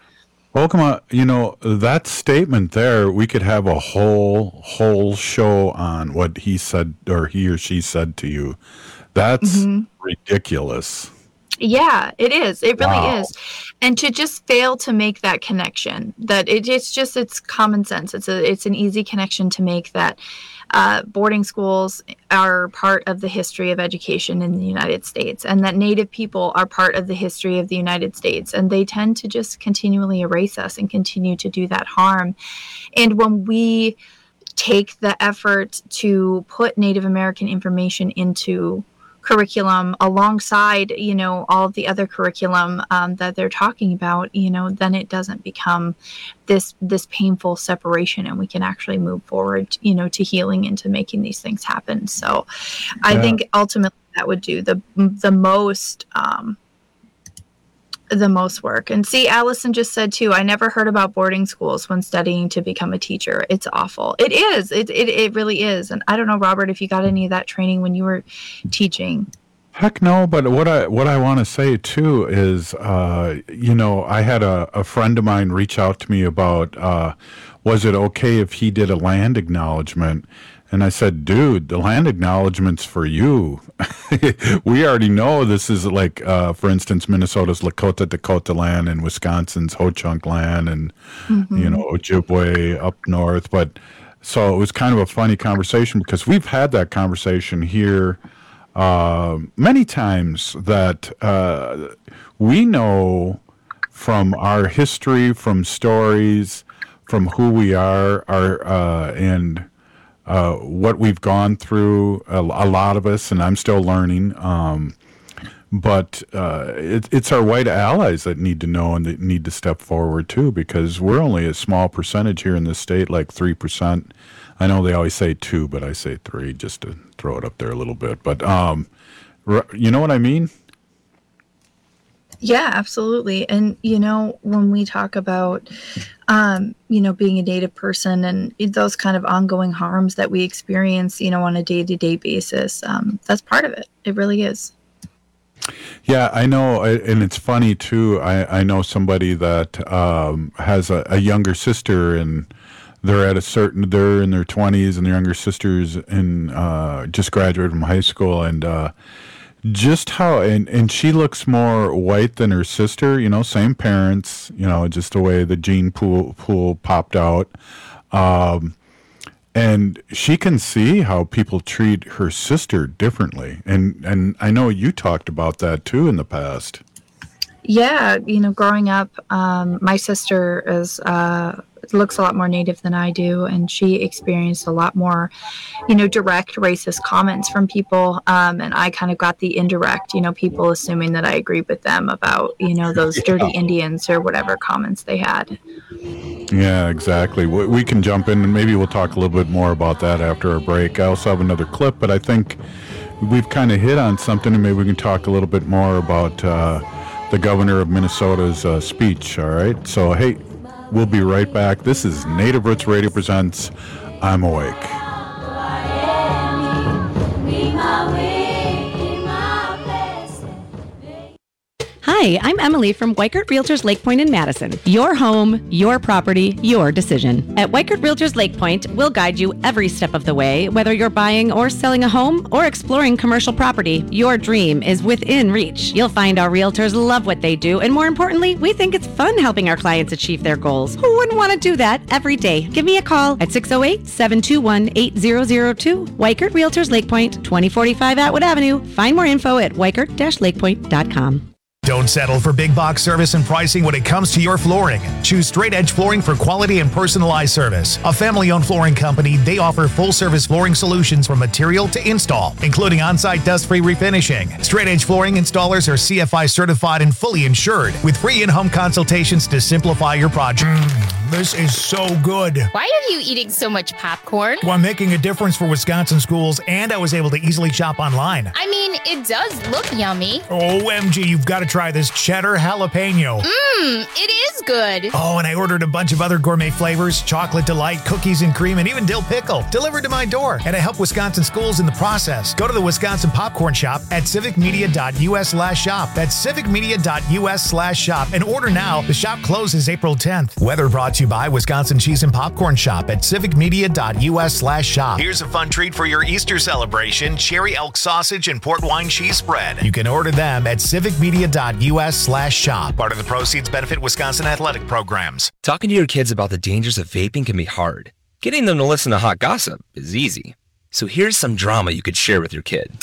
Well, come on, you know, that statement there, we could have a whole, whole show on what he said or he or she said to you. That's mm-hmm. ridiculous.
Yeah, it is. It really
Wow.
is. And to just fail to make that connection, that it, it's just, it's common sense. It's a, it's an easy connection to make that uh, boarding schools are part of the history of education in the United States, and that Native people are part of the history of the United States. And they tend to just continually erase us and continue to do that harm. And when we take the effort to put Native American information into curriculum alongside, you know, all of the other curriculum um, that they're talking about, you know, then it doesn't become this this painful separation, and we can actually move forward, you know, to healing and to making these things happen. So I
Yeah.
think ultimately that would do the the most um, the most work. And see, Allison just said too, I never heard about boarding schools when studying to become a teacher. It's awful. It is. It, it, it really is. And I don't know, Robert, if you got any of that training when you were teaching.
Heck no, but what I what I want to say too is, uh, you know, I had a, a friend of mine reach out to me about, uh, was it okay if he did a land acknowledgement? And I said, dude, the land acknowledgement's for you. We already know this is like, uh, for instance, Minnesota's Lakota Dakota land and Wisconsin's Ho-Chunk land and,
Mhm.
you know, Ojibwe up north. But so it was kind of a funny conversation because we've had that conversation here uh, many times that uh, we know from our history, from stories, from who we are, our uh, and uh, what we've gone through, a, a lot of us, and I'm still learning. Um, but uh, it, it's our white allies that need to know and that need to step forward too, because we're only a small percentage here in this state, like three percent. I know they always say two, but I say three just to throw it up there a little bit. But um, r- you know what I mean?
Yeah, absolutely. And, you know, when we talk about, um, you know, being a Native person and those kind of ongoing harms that we experience, you know, on a day-to-day basis, um, that's part of it. It really is.
Yeah, I know, I- and it's funny too. I, I know somebody that um, has a, a younger sister, and they're at a certain, they're in their twenties, and their younger sister's in uh, just graduated from high school, and uh, just how, and and she looks more white than her sister. You know, same parents. You know, just the way the gene pool pool popped out. Um, And she can see how people treat her sister differently. And and I know you talked about that too in the past.
Yeah, you know, growing up, um, my sister is uh, looks a lot more Native than I do, and she experienced a lot more, you know, direct racist comments from people, um, and I kind of got the indirect, you know, people assuming that I agreed with them about, you know, those dirty
Yeah.
Indians or whatever comments they had.
Yeah, exactly. We, we can jump in and maybe we'll talk a little bit more about that after our break. I also have another clip, but I think we've kind of hit on something, and maybe we can talk a little bit more about uh, the governor of Minnesota's uh, speech. All right. So, hey, we'll be right back. This is Native Roots Radio presents I'm Awake.
Hi, I'm Emily from Weichert Realtors Lake Point in Madison. Your home, your property, your decision. At Weichert Realtors Lake Point, we'll guide you every step of the way, whether you're buying or selling a home or exploring commercial property. Your dream is within reach. You'll find our realtors love what they do, and more importantly, we think it's fun helping our clients achieve their goals. Who wouldn't want to do that every day? Give me a call at six oh eight, seven two one, eight zero zero two. Weichert Realtors Lake Point, twenty forty-five Atwood Avenue. Find more info at weichert dash lakepoint dot com.
Don't settle for big box service and pricing when it comes to your flooring. Choose Straight Edge Flooring for quality and personalized service. A family-owned flooring company, they offer full-service flooring solutions from material to install, including on-site dust-free refinishing. Straight Edge Flooring installers are C F I certified and fully insured, with free in-home consultations to simplify your project.
Mm,
this is so good.
Why are you eating so much popcorn?
Well, I'm making a difference for Wisconsin schools, and I was able to easily shop online.
I mean, it does look yummy.
O M G, you've got to try try this cheddar jalapeno.
Mmm, it is good.
Oh, and I ordered a bunch of other gourmet flavors, chocolate delight, cookies and cream, and even dill pickle, delivered to my door. And I help Wisconsin schools in the process. Go to the Wisconsin Popcorn Shop at civicmedia.us slash shop. That's civicmedia.us slash shop. And order now. The shop closes April tenth. Weather brought to you by Wisconsin Cheese and Popcorn Shop at civicmedia.us slash shop. Here's a fun treat for your Easter celebration, cherry elk sausage and port wine cheese spread. You can order them at civicmedia.us slash shop. Part of the proceeds benefit Wisconsin athletic programs.
Talking to your kids about the dangers of vaping can be hard. Getting them to listen to hot gossip is easy. So here's some drama you could share with your kid.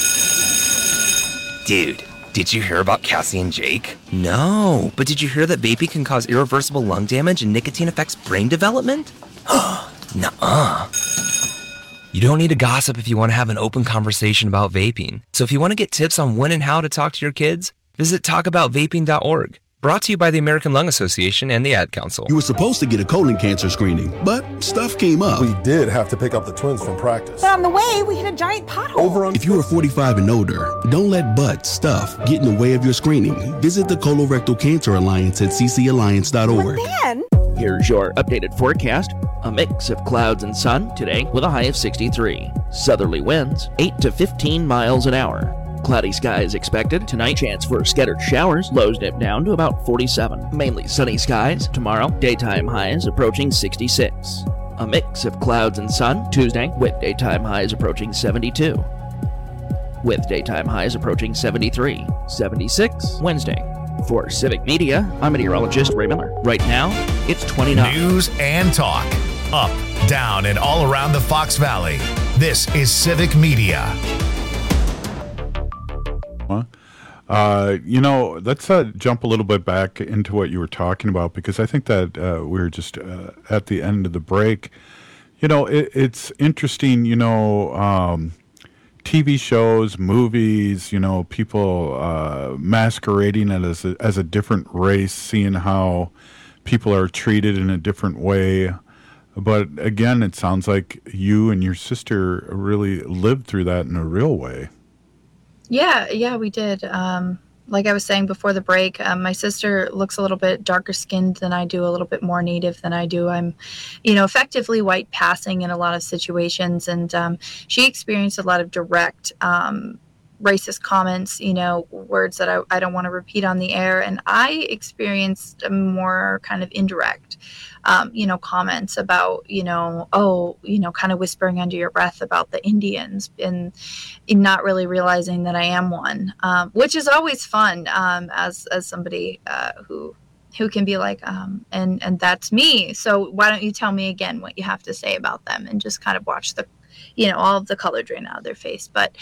Dude, did you hear about Cassie and Jake? No, but did you hear that vaping can cause irreversible lung damage and nicotine affects brain development? Nuh-uh. You don't need to gossip if you want to have an open conversation about vaping. So if you want to get tips on when and how to talk to your kids, visit talk about vaping dot org. Brought to you by the American Lung Association and the Ad Council.
You were supposed to get a colon cancer screening, but stuff came up.
We did have to pick up the twins from practice.
But on the way, we hit a giant pothole.
Over on-
if you are forty-five and older, don't let butt, stuff get in the way of your screening. Visit the Colorectal Cancer Alliance at c c alliance dot org.
But then...
Here's your updated forecast. A mix of clouds and sun today with a high of sixty-three. Southerly winds, eight to fifteen miles an hour. Cloudy skies expected. Tonight, chance for scattered showers. Lows dip down to about forty-seven. Mainly sunny skies. Tomorrow, daytime highs approaching sixty-six. A mix of clouds and sun. Tuesday, with daytime highs approaching seventy-two. With daytime highs approaching seventy-three. seventy-six Wednesday. For Civic Media, I'm meteorologist Ray Miller. Right now, it's twenty-nine.
News and talk. Up, down, and all around the Fox Valley. This is Civic Media.
Uh, you know, let's uh, jump a little bit back into what you were talking about, because I think that uh, we we're just uh, at the end of the break. You know, it, it's interesting, you know, um, T V shows, movies, you know, people uh, masquerading it as a, as a different race, seeing how people are treated in a different way. But again, it sounds like you and your sister really lived through that in a real way.
Yeah, yeah, we did. Um, like I was saying before the break, um, my sister looks a little bit darker skinned than I do, a little bit more native than I do. I'm, you know, effectively white passing in a lot of situations. And um, she experienced a lot of direct um, racist comments, you know, words that I, I don't want to repeat on the air. And I experienced a more kind of indirect Um, you know, comments about, you know, oh, you know, kind of whispering under your breath about the Indians and, and not really realizing that I am one, um, which is always fun um, as as somebody uh, who who can be like, um, and and that's me. So why don't you tell me again what you have to say about them, and just kind of watch the, you know, all of the color drain out of their face. But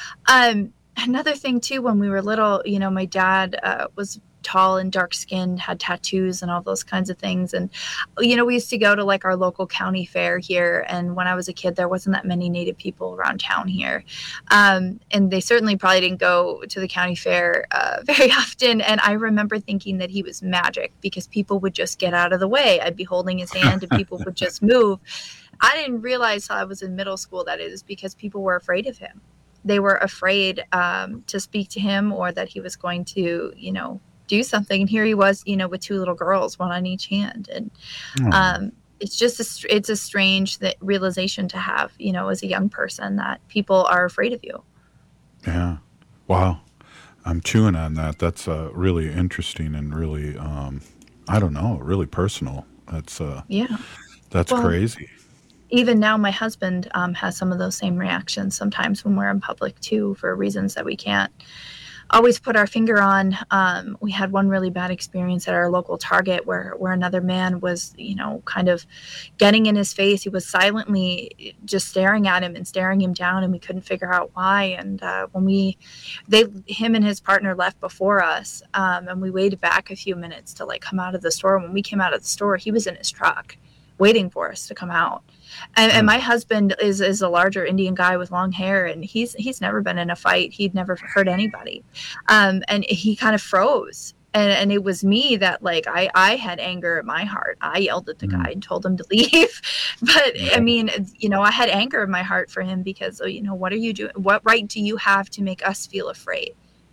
um, another thing too, when we were little, you know, my dad uh, was tall and dark skinned, had tattoos and all those kinds of things. And, you know, we used to go to like our local county fair here. And when I was a kid, there wasn't that many Native people around town here. Um, and they certainly probably didn't go to the county fair uh, very often. And I remember thinking that he was magic because people would just get out of the way. I'd be holding his hand and people would just move. I didn't realize how I was in middle school that it is because people were afraid of him. They were afraid um, to speak to him, or that he was going to, you know, do something. And here he was, you know, with two little girls, one on each hand. And mm. um, it's just, a, it's a strange that realization to have, you know, as a young person, that people are afraid of you.
Yeah. Wow. I'm chewing on that. That's uh, really interesting and really, um, I don't know, really personal. That's, uh,
yeah,
that's well, crazy.
Even now, my husband um, has some of those same reactions sometimes when we're in public too, for reasons that we can't always put our finger on. Um, we had one really bad experience at our local Target where, where another man was, you know, kind of getting in his face. He was silently just staring at him and staring him down, and we couldn't figure out why. And uh, when we, they, him and his partner left before us, um, and we waited back a few minutes to like come out of the store. When we came out of the store, he was in his truck waiting for us to come out. And, and my husband is, is a larger Indian guy with long hair, and he's he's never been in a fight. He'd never hurt anybody. Um, and he kind of froze. And, and it was me that, like, I, I had anger in my heart. I yelled at the guy and told him to leave. But, I mean, you know, I had anger in my heart for him because, you know, what are you doing? What right do you have to make us feel afraid?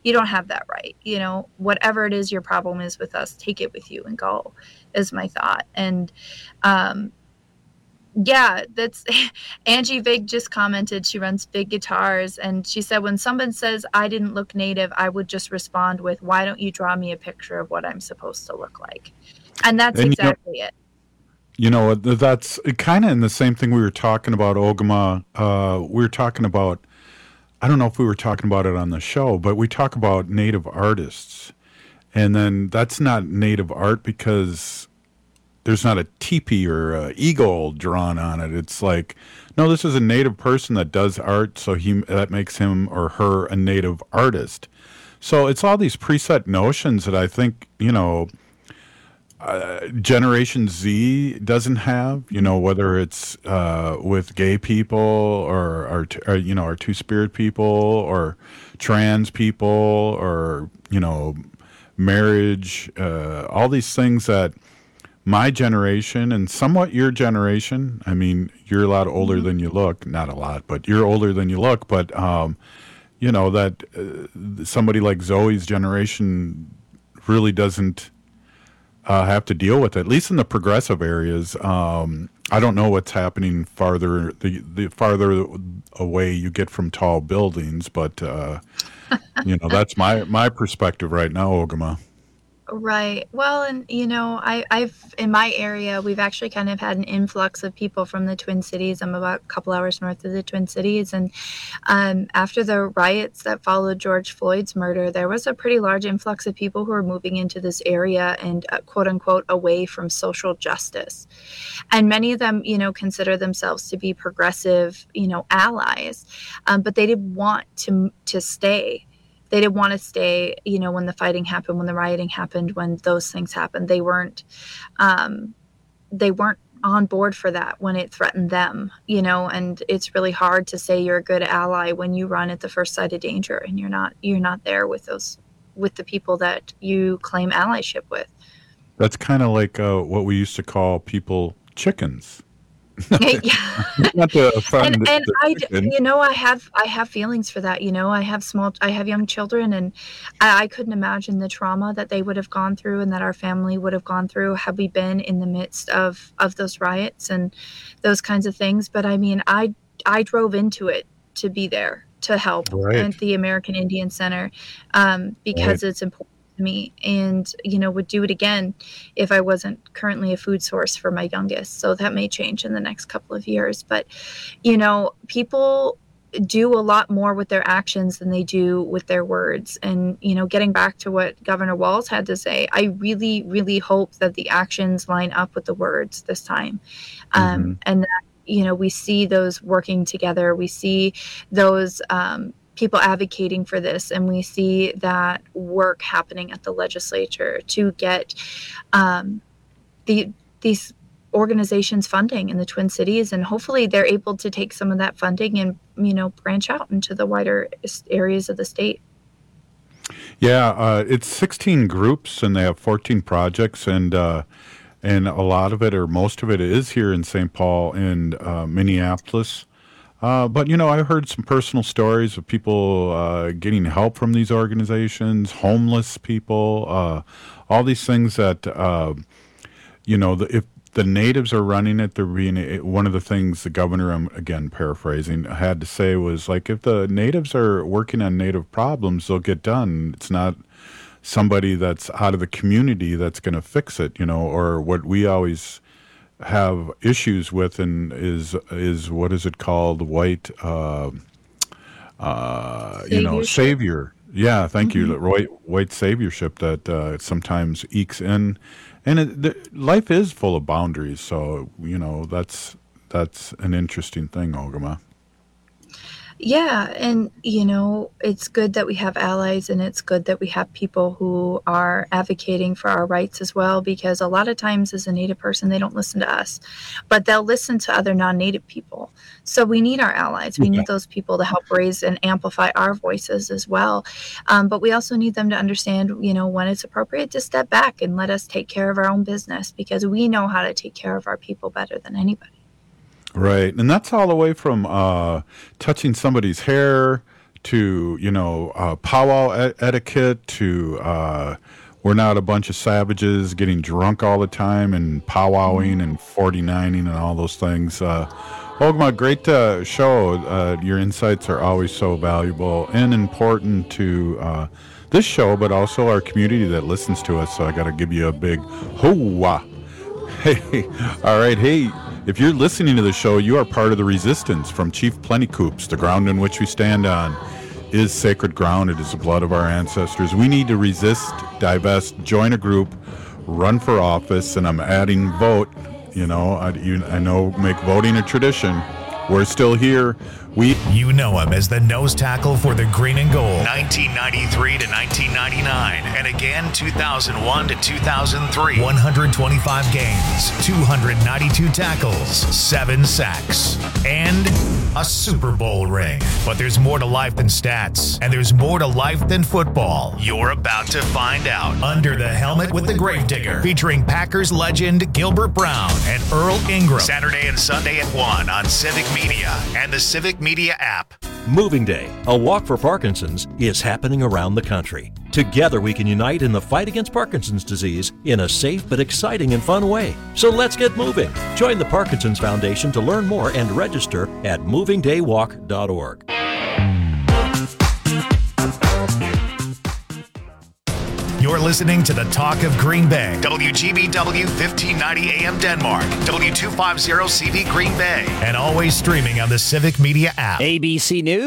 You don't have that right. You know, whatever it is your problem is with us, take it with you and go, is my thought. And um, yeah, that's Angie Vig just commented. She runs Big Guitars, and she said, when someone says I didn't look native, I would just respond with, why don't you draw me a picture of what I'm supposed to look like? And that's
And, you know-
exactly it.
You know, that's kind of in the same thing we were talking about, Ogama. Uh, we were talking about, I don't know if we were talking about it on the show, but we talk about native artists. And then that's not native art because there's not a teepee or a eagle drawn on it. It's like, no, this is a native person that does art, so he that makes him or her a native artist. So it's all these preset notions that I think, you know, Uh, Generation Z doesn't have, you know, whether it's uh, with gay people or, or, or, you know, or two-spirit people or trans people or, you know, marriage, uh, all these things that my generation and somewhat your generation, I mean, you're a lot older mm-hmm. than you look, not a lot, but you're older than you look, but, um, you know, that uh, somebody like Zoe's generation really doesn't Uh, have to deal with it, at least in the progressive areas. Um, I don't know what's happening farther the, the farther away you get from tall buildings, but uh, you know that's my my perspective right now, Ogama.
Right. Well, and you know, I, I've in my area, we've actually kind of had an influx of people from the Twin Cities. I'm about a couple hours north of the Twin Cities, and um, after the riots that followed George Floyd's murder, there was a pretty large influx of people who were moving into this area and uh, quote unquote away from social justice, and many of them, you know, consider themselves to be progressive, you know, allies, um, but they didn't want to to stay. They didn't want to stay, you know, when the fighting happened, when the rioting happened, when those things happened. They weren't, um, they weren't on board for that when it threatened them, you know. And it's really hard to say you're a good ally when you run at the first sight of danger and you're not, you're not there with those, with the people that you claim allyship with.
That's kind of like uh, what we used to call people chickens.
Yeah.
Not to offend
and
the-
and
the
I,
chicken.
you know, I have I have feelings for that. You know, I have small, I have young children, and I, I couldnn imagine the trauma that they would have gone through and that our family would have gone through had we been in the midst of of those riots and those kinds of things. But I mean, I I drove into it to be there to help
Right.
at the American Indian Center um, because
Right.
it's important to me, and you know, would do it again if I wasn't currently a food source for my youngest. So that may change in the next couple of years. But you know, people do a lot more with their actions than they do with their words. And you know, getting back to what Governor Walz had to say, I really, really hope that the actions line up with the words this time, um, and that you know, we see those working together. We see those um, people advocating for this, and we see that work happening at the legislature to get um, the these organizations funding in the Twin Cities, and hopefully they're able to take some of that funding and, you know, branch out into the wider s- areas of the state.
Yeah, uh, it's sixteen groups and they have fourteen projects, and uh, and a lot of it or most of it is here in Saint Paul and uh, Minneapolis. Uh, but you know, I heard some personal stories of people uh, getting help from these organizations, homeless people, uh, all these things that uh, you know, the, if the natives are running it, they're being it, one of the things the governor, I'm again paraphrasing, had to say was like, if the natives are working on native problems, they'll get done. It's not somebody that's out of the community that's going to fix it, you know, or what we always have issues with and is is what is it called, white uh uh you know,
Saviorship.
savior. Yeah, thank
Mhm.
you. The white white saviorship that uh sometimes ekes in, and it, the, life is full of boundaries, so you know, that's that's an interesting thing, Ogama.
Yeah, and you know, it's good that we have allies, and it's good that we have people who are advocating for our rights as well, because a lot of times as a Native person, they don't listen to us, but they'll listen to other non-Native people. So we need our allies. We
Yeah.
need those people to help raise and amplify our voices as well. Um, but we also need them to understand, you know, when it's appropriate to step back and let us take care of our own business, because we know how to take care of our people better than anybody.
Right, and that's all the way from uh, touching somebody's hair to, you know, uh, powwow et- etiquette, to uh, we're not a bunch of savages getting drunk all the time and powwowing and forty-nining and all those things. Uh, Ogma, great uh, show. Uh, your insights are always so valuable and important to uh, this show, but also our community that listens to us. So I got to give you a big hoo-wah. Hey, all right. Hey, if you're listening to the show, you are part of the resistance from Chief Plentycoops. The ground in which we stand on is sacred ground. It is the blood of our ancestors. We need to resist, divest, join a group, run for office, and I'm adding vote. You know, I, you, I know make voting a tradition. We're still here. We
You know him as the nose tackle for the green and gold. nineteen ninety-three to nineteen ninety-nine. And again, two thousand one to two thousand three. one hundred twenty-five games, two hundred ninety-two tackles, seven sacks, and a Super Bowl ring. But there's more to life than stats, and there's more to life than football. You're about to find out. Under the Helmet with the Gravedigger, featuring Packers legend Gilbert Brown and Earl Ingram. Saturday and Sunday at one on Civic Media and the Civic Media app.
Moving Day, a walk for Parkinson's, is happening around the country. Together we can unite in the fight against Parkinson's disease in a safe but exciting and fun way. So let's get moving. Join the Parkinson's Foundation to learn more and register at moving day walk dot org.
You're listening to the Talk of Green Bay. W G B W fifteen ninety A M Denmark. W two fifty C V Green Bay. And always streaming on the Civic Media app.
A B C News.